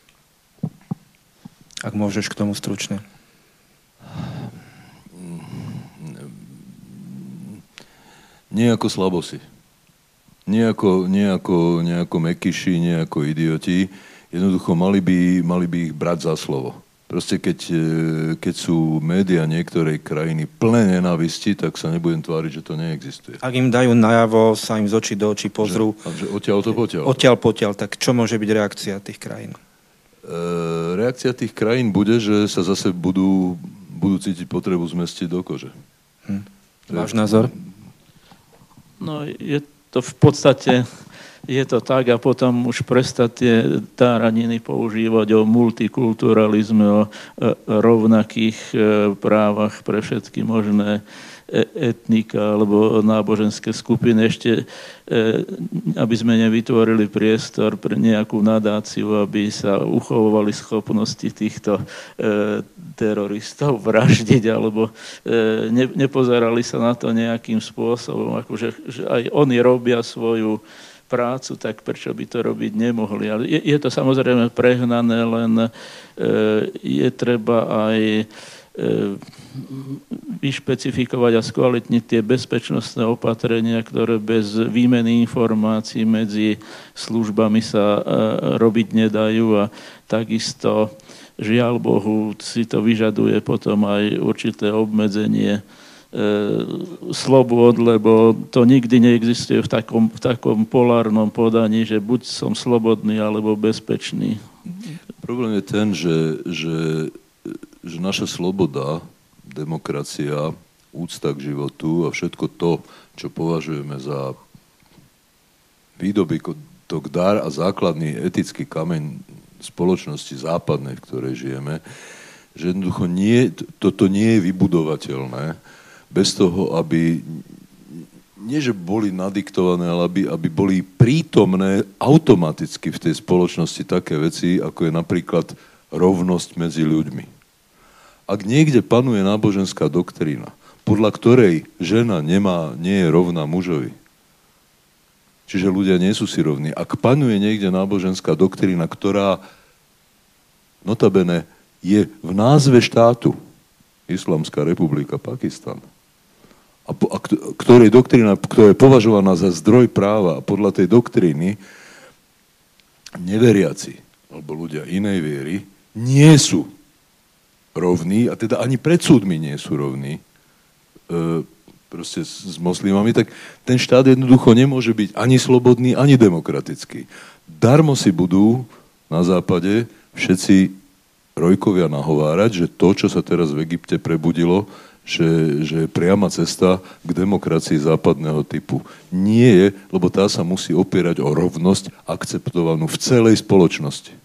Ak môžeš k tomu stručne. Nie ako slabosi. Nie ako mekyši, nie ako idioti. Jednoducho mali by ich brať za slovo. Proste keď sú médiá niektorej krajiny plné nenávisti, tak sa nebudem tváriť, že to neexistuje. Ak im dajú najavo, sa im z očí do očí pozrú. Že odtiaľ to potiaľ. Odtiaľ potiaľ, tak čo môže byť reakcia tých krajín? Reakcia tých krajín bude, že sa zase budú cítiť potrebu zmestiť do kože. Váš názor? No, je to v podstate, je to tak a potom už prestať tie táraniny používať o multikulturalizme, o rovnakých právach pre všetky možné etnika alebo náboženské skupiny. Ešte, aby sme nevytvorili priestor pre nejakú nadáciu, aby sa uchovovali schopnosti týchto teroristov vraždiť, alebo nepozerali sa na to nejakým spôsobom, akože že aj oni robia svoju prácu, tak prečo by to robiť nemohli. Ale je to samozrejme prehnané, len je treba aj vyšpecifikovať a skvalitniť tie bezpečnostné opatrenia, ktoré bez výmeny informácií medzi službami sa robiť nedajú a takisto, žiaľ Bohu, si to vyžaduje potom aj určité obmedzenie slobôd, lebo to nikdy neexistuje v takom polárnom podaní, že buď som slobodný, alebo bezpečný. Problém je ten, že naša sloboda, demokracia, úcta k životu a všetko to, čo považujeme za výdobytok, dar a základný etický kameň spoločnosti západnej, v ktorej žijeme, že jednoducho toto nie je vybudovateľné bez toho, aby nie, že boli nadiktované, ale aby boli prítomné automaticky v tej spoločnosti také veci, ako je napríklad rovnosť medzi ľuďmi. Ak niekde panuje náboženská doktrína, podľa ktorej žena nie je rovná mužovi, čiže ľudia nie sú si rovní, ak panuje niekde náboženská doktrína, ktorá notabene je v názve štátu Islamská republika Pakistan, a ktorej doktrína, ktorá je považovaná za zdroj práva a podľa tej doktríny neveriaci alebo ľudia inej viery nie sú rovní, a teda ani pred súdmi nie sú rovní proste s moslimami, tak ten štát jednoducho nemôže byť ani slobodný, ani demokratický. Darmo si budú na západe všetci rojkovia nahovárať, že to, čo sa teraz v Egypte prebudilo, že je priama cesta k demokracii západného typu. Nie je, lebo tá sa musí opierať o rovnosť akceptovanú v celej spoločnosti.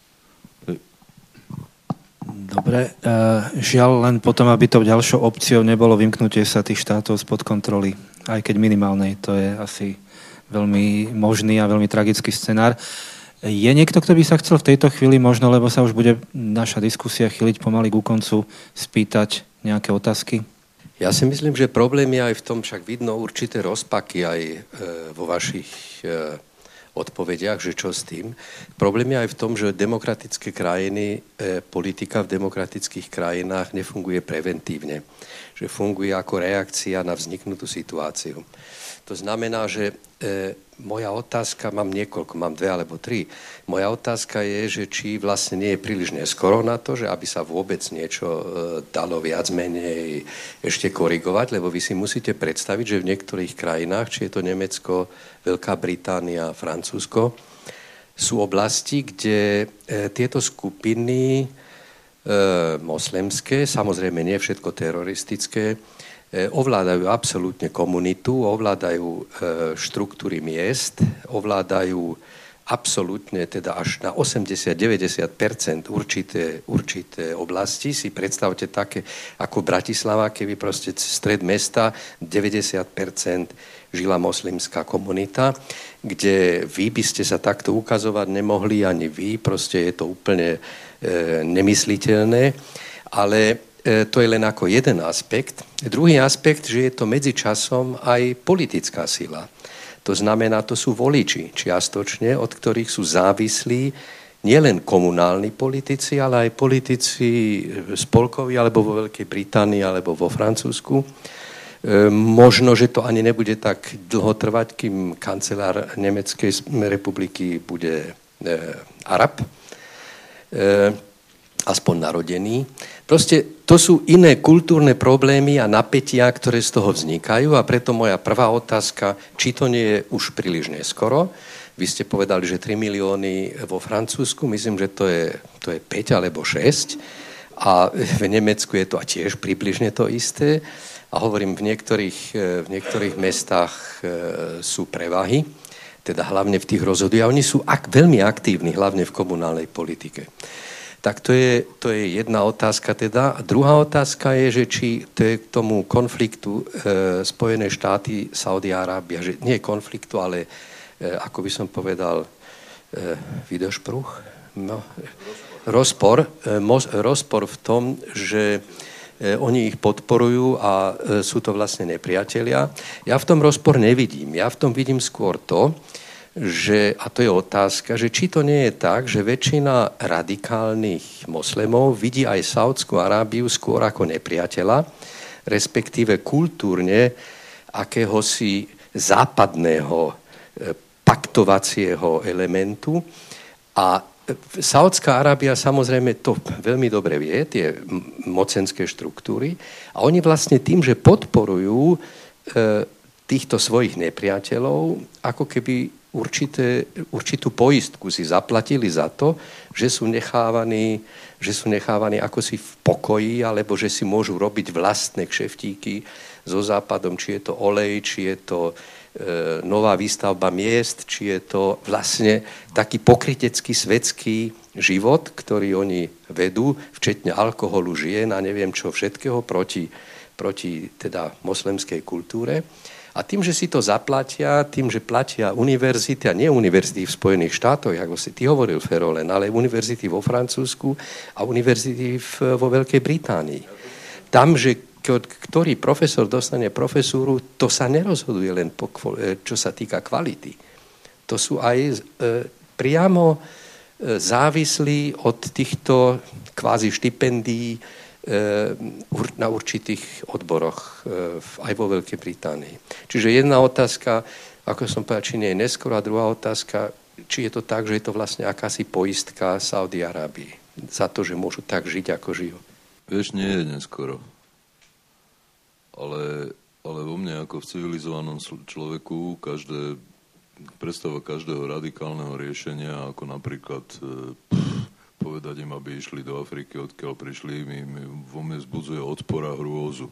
Dobre, žiaľ len potom, aby to ďalšou opciou nebolo vymknutie sa tých štátov spod kontroly, aj keď minimálnej, to je asi veľmi možný a veľmi tragický scenár. Je niekto, kto by sa chcel v tejto chvíli možno, lebo sa už bude naša diskusia chyliť pomaly ku koncu, spýtať nejaké otázky? Ja si myslím, že problém je aj v tom, však vidno určité rozpaky aj vo vašich odpovediach, že čo s tým. Problém je aj v tom, že demokratické krajiny, politika v demokratických krajinách nefunguje preventívne. Že funguje ako reakcia na vzniknutú situáciu. To znamená, že moja otázka, mám dve alebo tri. Moja otázka je, že či vlastne nie je príliš neskoro na to, že aby sa vôbec niečo dalo viac menej ešte korigovať, lebo vy si musíte predstaviť, že v niektorých krajinách, či je to Nemecko, Veľká Británia, Francúzsko, sú oblasti, kde tieto skupiny moslemské, samozrejme nie všetko teroristické, ovládajú absolútne komunitu, ovládajú štruktúry miest, ovládajú absolútne, teda až na 80-90% určité oblasti. Si predstavte také ako Bratislava, keby proste stred mesta 90% žila moslimská komunita, kde vy by ste sa takto ukazovať nemohli, ani vy, proste je to úplne nemysliteľné, ale to je len ako jeden aspekt. Druhý aspekt, že je to medzičasom aj politická sila. To znamená, to sú voliči čiastočne, od ktorých sú závislí nielen komunálni politici, ale aj politici spolkoví, alebo vo Veľkej Británii, alebo vo Francúzsku. Možno, že to ani nebude tak dlho trvať, kým kancelár Nemeckej republiky bude Arab, aspoň narodený. Proste to sú iné kultúrne problémy a napätia, ktoré z toho vznikajú, a preto moja prvá otázka, či to nie je už príliš neskoro. Vy ste povedali, že 3 milióny vo Francúzsku, myslím, že to je 5 alebo 6, a v Nemecku je to tiež približne to isté. A hovorím, v niektorých mestách sú prevahy, teda hlavne v tých rozhodujúcich, a oni sú veľmi aktívni, hlavne v komunálnej politike. Tak to je jedna otázka teda. A druhá otázka je, že či to je k tomu konfliktu Spojené štáty, Saudi-Arábia, že nie konfliktu, ale ako by som povedal, Widerspruch? No, rozpor v tom, že oni ich podporujú a sú to vlastne nepriatelia. Ja v tom rozpor nevidím. Ja v tom vidím skôr to, že, a to je otázka, že či to nie je tak, že väčšina radikálnych moslemov vidí aj Saúdskú Arábiu skôr ako nepriateľa, respektíve kultúrne akéhosi západného paktovacieho elementu. A Saúdská Arábia samozrejme to veľmi dobre vie, tie mocenské štruktúry, a oni vlastne tým, že podporujú týchto svojich nepriateľov, ako keby určitú poistku si zaplatili za to, že sú nechávaní ako si v pokoji, alebo že si môžu robiť vlastné kšeftíky so Západom, či je to olej, či je to nová výstavba miest, či je to vlastne taký pokrytecký svetský život, ktorý oni vedú, včetne alkoholu, žien a neviem čo všetkého proti teda moslemskej kultúre. A tým, že si to zaplatia, tým, že platia univerzity, a nie univerzity v Spojených štátoch, ako si ty hovoril, Ferolen, ale univerzity vo Francúzsku a univerzity vo Veľkej Británii. Tam, že ktorý profesor dostane profesúru, to sa nerozhoduje len čo sa týka kvality. To sú aj priamo závislí od týchto kvázi štipendií na určitých odboroch aj vo Veľkej Británii. Čiže jedna otázka, ako som povedal, či nie je neskoro, a druhá otázka, či je to tak, že je to vlastne akási poistka Saudi-Arábii za to, že môžu tak žiť, ako žijú. Vieš, nie je neskoro. Ale vo mne ako v civilizovanom človeku predstava každého radikálneho riešenia, ako napríklad povedať im, aby išli do Afriky, odkiaľ prišli, vo mne vzbudzuje odpor a hrôzu.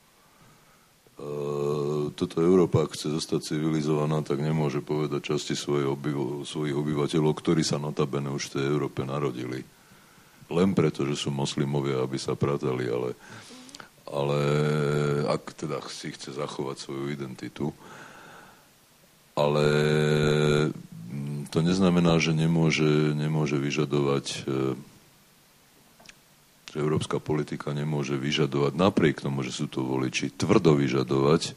Toto Európa, ak chce zostať civilizovaná, tak nemôže povedať časti svojich obyvateľov, ktorí sa notabene už v tej Európe narodili. Len preto, že sú moslimovia, aby sa pratali, ale ak teda si chce zachovať svoju identitu. Ale to neznamená, že nemôže vyžadovať, že európska politika nemôže vyžadovať, napriek tomu, že sú to voliči, tvrdo vyžadovať,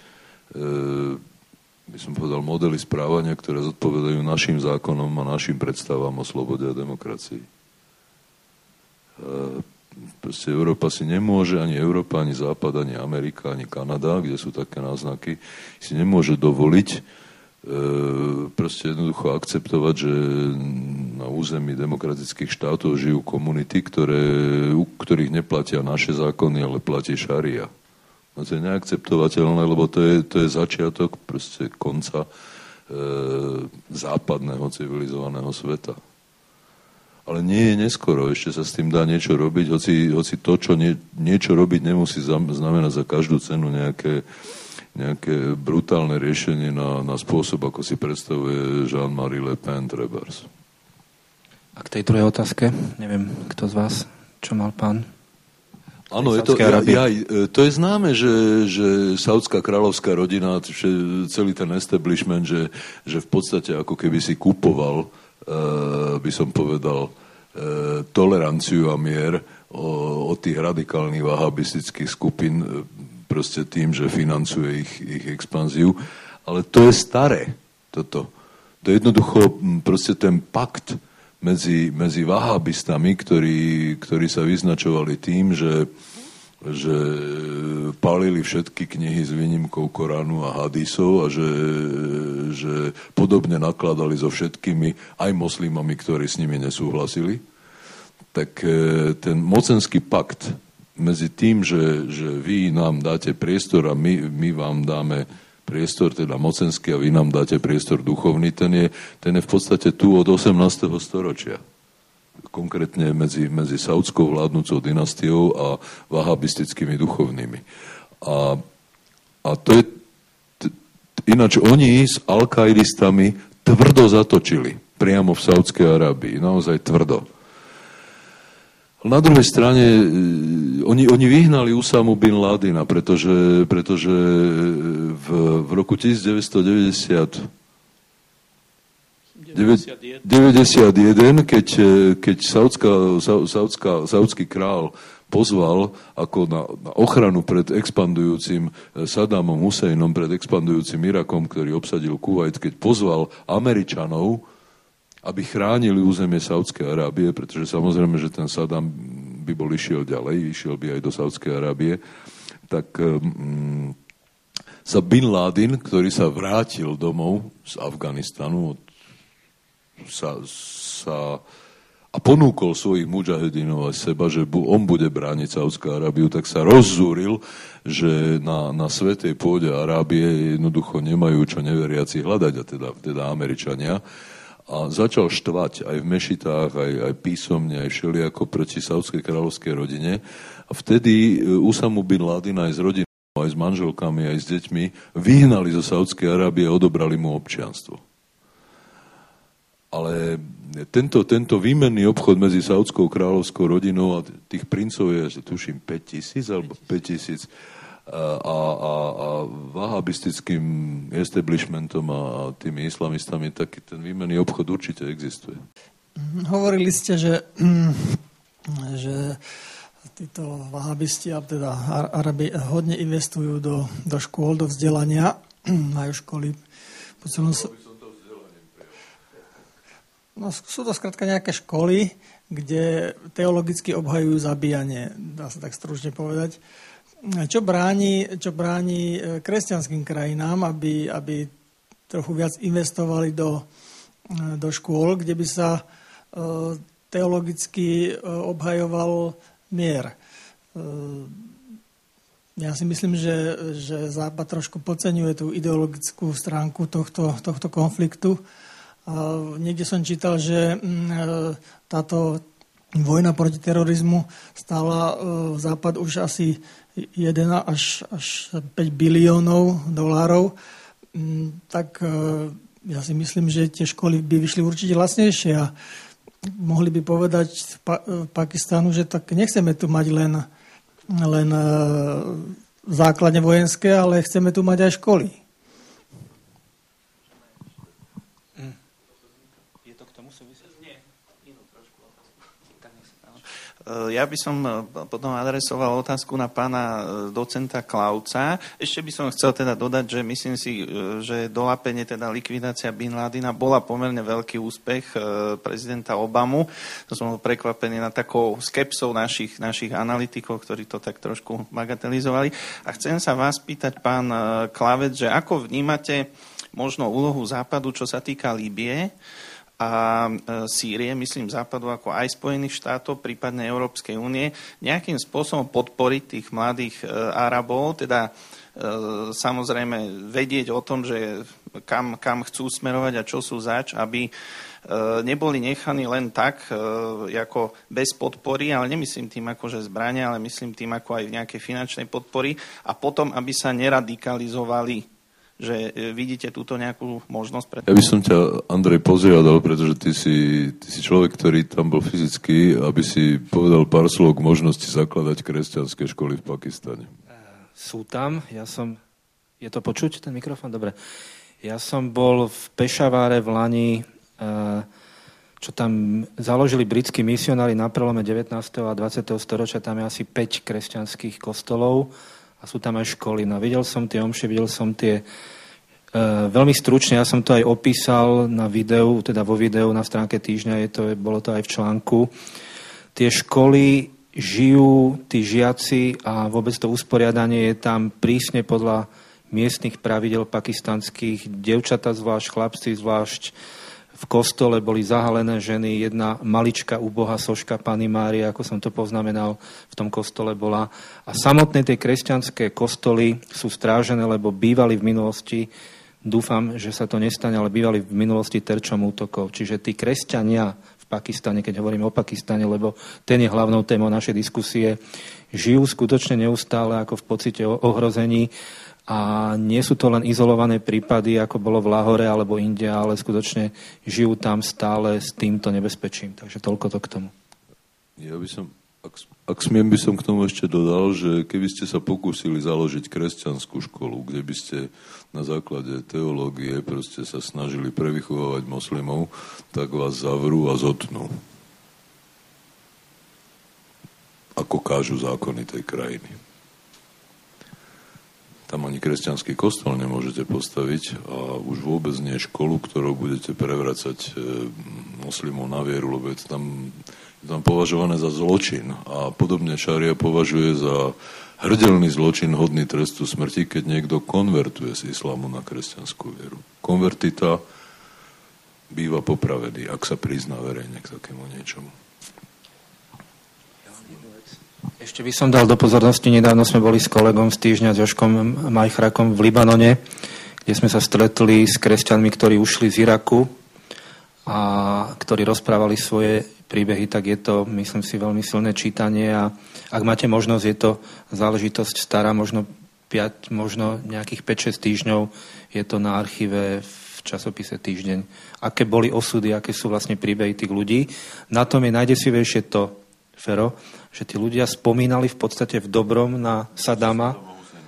by som povedal, modely správania, ktoré zodpovedajú našim zákonom a našim predstavám o slobode a demokracii. Proste Európa si nemôže, ani Európa, ani Západ, ani Amerika, ani Kanada, kde sú také náznaky, si nemôže dovoliť proste jednoducho akceptovať, že na území demokratických štátov žijú komunity, u ktorých neplatia naše zákony, ale platí šaria. No to je neakceptovateľné, lebo to je začiatok proste konca západného civilizovaného sveta. Ale nie je neskoro, ešte sa s tým dá niečo robiť, hoci to, čo niečo robiť nemusí znamenať za každú cenu nejaké brutálne riešenie na spôsob, ako si predstavuje Jean-Marie Le Pen trebárs. A k tej druhej otázke, neviem, kto z vás, čo mal pán? Áno, to je známe, že saudská kráľovská rodina, celý ten establishment, že v podstate ako keby si kupoval, by som povedal, toleranciu a mier od tých radikálnych wahabistických skupín, proste tým, že financuje ich expanziu. Ale to je staré, toto. To je jednoducho proste ten pakt medzi wahabistami, ktorí sa vyznačovali tým, že pálili všetky knihy s výnimkou Koránu a hadísov a že podobne nakladali so všetkými, aj moslimami, ktorí s nimi nesúhlasili. Tak ten mocenský pakt medzi tým, že vy nám dáte priestor a my vám dáme priestor, teda mocenský, a vy nám dáte priestor duchovný, ten je v podstate tu od 18. storočia. Konkrétne medzi saudskou vládnúcou dynastiou a wahabistickými duchovnými. A to je... Ináč oni s al-Kaidistami tvrdo zatočili priamo v Saudskej Arábii. Naozaj tvrdo. Na druhej strane, oni vyhnali Usamu bin Ladina, pretože v roku 1991, keď saudský král pozval ako na ochranu pred expandujúcim Saddamom Husajnom, pred expandujúcim Irakom, ktorý obsadil Kuvajt, keď pozval Američanov, aby chránili územie Saudskej Arábie, pretože samozrejme, že ten Saddam by bol išiel ďalej, išiel by aj do Saudskej Arábie, tak sa Bin Laden, ktorý sa vrátil domov z Afganistanu, a ponúkol svojich mudžahedinov a seba, že on bude brániť Saudskú Arábiu, tak sa rozzúril, že na svätej pôde Arábie jednoducho nemajú čo neveriaci hľadať, a teda Američania. A začal štvať aj v mešitách, aj písomne, aj všelijako proti saudskej kráľovskej rodine. A vtedy Usamu bin Laden aj s rodinou, aj s manželkami, aj s deťmi vyhnali zo Saudskej Arábie a odobrali mu občianstvo. Ale tento výmenný obchod medzi saudskou kráľovskou rodinou a tých princov je, tuším, 5,000 alebo 5,000 a wahabistickým establishmentom a tými islamistami, taký ten výmenný obchod určite existuje. Hovorili ste, že títo wahabisti, a teda Arabi, hodne investujú do škôl, do vzdelania, majú školy po celom No, sú to skrátka nejaké školy, kde teologicky obhajujú zabíjanie, dá sa tak stručne povedať. Čo bráni kresťanským krajinám, aby trochu viac investovali do škôl, kde by sa teologicky obhajoval mier. Ja si myslím, že Západ trošku podceňuje tú ideologickú stránku tohto konfliktu. A niekde som čítal, že táto vojna proti terorizmu stála Západ už asi 1 až 5 biliónov dolárov. Tak ja si myslím, že tie školy by vyšli určite lacnejšie a mohli by povedať Pakistánu, že tak nechceme tu mať len základne vojenské, ale chceme tu mať aj školy. Ja by som potom adresoval otázku na pána docenta Klauca. Ešte by som chcel teda dodať, že myslím si, že doľapenie, teda likvidácia Bin Ladina bola pomerne veľký úspech prezidenta Obamu. To som bol prekvapený na takou skepsou našich analytikov, ktorí to tak trošku bagatelizovali. A chcem sa vás pýtať, pán Klavec, že ako vnímate možno úlohu Západu, čo sa týka Líbie a Sýrie, myslím Západu ako aj Spojených štátov, prípadne Európskej únie, nejakým spôsobom podporiť tých mladých Arabov, teda samozrejme vedieť o tom, že kam chcú smerovať a čo sú zač, aby neboli nechaní len tak, ako bez podpory, ale nemyslím tým akože zbrania, ale myslím tým ako aj nejaké finančnej podpory a potom, aby sa neradikalizovali, že vidíte túto nejakú možnosť? Ja by som ťa, Andrej, požiadal, pretože ty si človek, ktorý tam bol fyzicky, aby si povedal pár slov k možnosti zakladať kresťanské školy v Pakistane. Sú tam. Je to počuť, ten mikrofón? Dobre. Ja som bol v Pešaváre v Lani, čo tam založili britskí misionári na prelome 19. a 20. storočia. Tam je asi 5 kresťanských kostolov a sú tam aj školy. No, videl som tie omše, videl som tie veľmi stručne, ja som to aj opísal na videu, teda vo videu na stránke Týždňa, bolo to aj v článku. Tie školy žijú, tí žiaci a vôbec to usporiadanie je tam prísne podľa miestnych pravidel pakistanských. Dievčatá zvlášť, chlapci zvlášť. V kostole boli zahalené ženy, jedna maličká ubohá soška Panny Márie, ako som to poznamenal, v tom kostole bola. A samotné tie kresťanské kostoly sú strážené, lebo bývali v minulosti, dúfam, že sa to nestane, ale bývali v minulosti terčom útokov. Čiže tí kresťania v Pakistane, keď hovoríme o Pakistane, lebo ten je hlavnou témou našej diskusie, žijú skutočne neustále ako v pocite ohrození. A nie sú to len izolované prípady, ako bolo v Lahore alebo inde, ale skutočne žijú tam stále s týmto nebezpečím. Takže toľko to k tomu. Ja by som, ak smiem, by som k tomu ešte dodal, že keby ste sa pokúsili založiť kresťanskú školu, kde by ste na základe teológie proste sa snažili prevychovávať moslimov, tak vás zavrú a zotnú. Ako kážu zákony tej krajiny. Tam ani kresťanský kostol nemôžete postaviť a už vôbec nie školu, ktorou budete prevracať moslimov na vieru, lebo je tam považované za zločin. A podobne šaria považuje za hrdelný zločin hodný trestu smrti, keď niekto konvertuje z islámu na kresťanskú vieru. Konvertita býva popravený, ak sa prizná verejne k takému niečomu. Ešte by som dal do pozornosti, nedávno sme boli s kolegom z Týždňa, s Jožkom Majchrakom v Libanone, kde sme sa stretli s kresťanmi, ktorí ušli z Iraku a ktorí rozprávali svoje príbehy, tak je to, myslím si, veľmi silné čítanie a ak máte možnosť, je to záležitosť stará, možno 5, možno nejakých 5-6 týždňov, je to na archíve v časopise Týždeň. Aké boli osudy, aké sú vlastne príbehy tých ľudí. Na tom je najdesivejšie to, Fero, že tí ľudia spomínali v podstate v dobrom na Sadama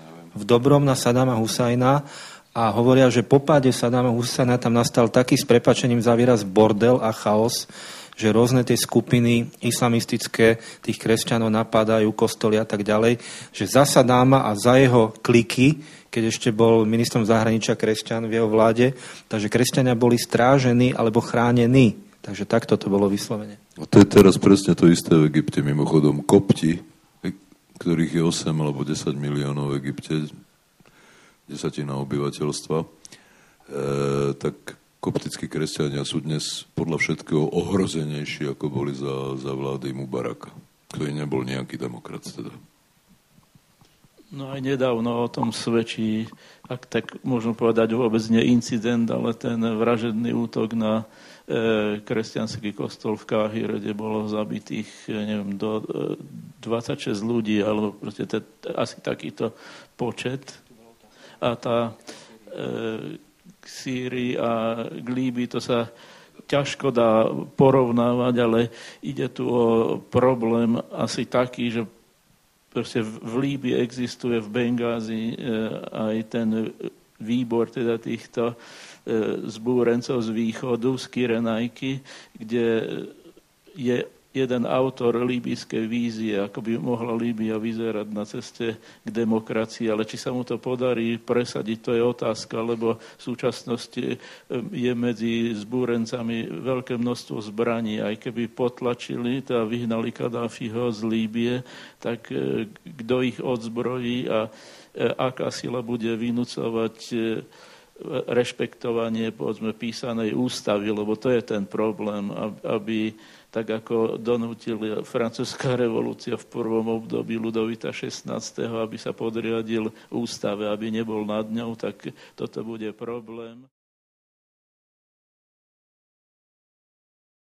Husajna a hovoria, že po páde Sadama Husajna tam nastal taký s prepáčením za výraz bordel a chaos, že rôzne tie skupiny islamistické tých kresťanov napadajú, kostoly a tak ďalej, že za Sadama a za jeho kliky, keď ešte bol ministrom zahraničia kresťan v jeho vláde, takže kresťania boli strážení alebo chránení. Takže takto to bolo vyslovene. A to je teraz presne to isté v Egypte. Mimochodom, kopti, ktorých je 8 alebo 10 miliónov v Egypte, 10% obyvateľstva, tak koptickí kresťania sú dnes podľa všetkého ohrozenejší, ako boli za vlády Mubaraka, ktorý nebol nejaký demokrat teda. No aj nedávno o tom svedčí, ak tak môžem povedať vôbec nie incident, ale ten vražedný útok na kresťanský kostol v Káhire, kde bolo zabitých, neviem, do 26 ľudí, alebo proste asi takýto počet. A tá k Sýrii a k Líbii to sa ťažko dá porovnávať, ale ide tu o problém asi taký, že proste v Líbii existuje v Bengázi aj ten výbor teda týchto zbúrencov z východu, z Kyrenajky, kde je jeden autor líbyjskej vízie, ako by mohla Líbia vyzerať na ceste k demokracii, ale či sa mu to podarí presadiť, to je otázka, lebo v súčasnosti je medzi zbúrencami veľké množstvo zbraní, aj keby potlačili a vyhnali Kadáfiho z Líbie, tak kto ich odzbrojí a aká sila bude vynúcovať rešpektovanie, povedzme, písanej ústavy, lebo to je ten problém, aby tak ako donútila francúzska revolúcia v prvom období Ludovita XVI, aby sa podriadil ústave, aby nebol nad ňou, tak toto bude problém.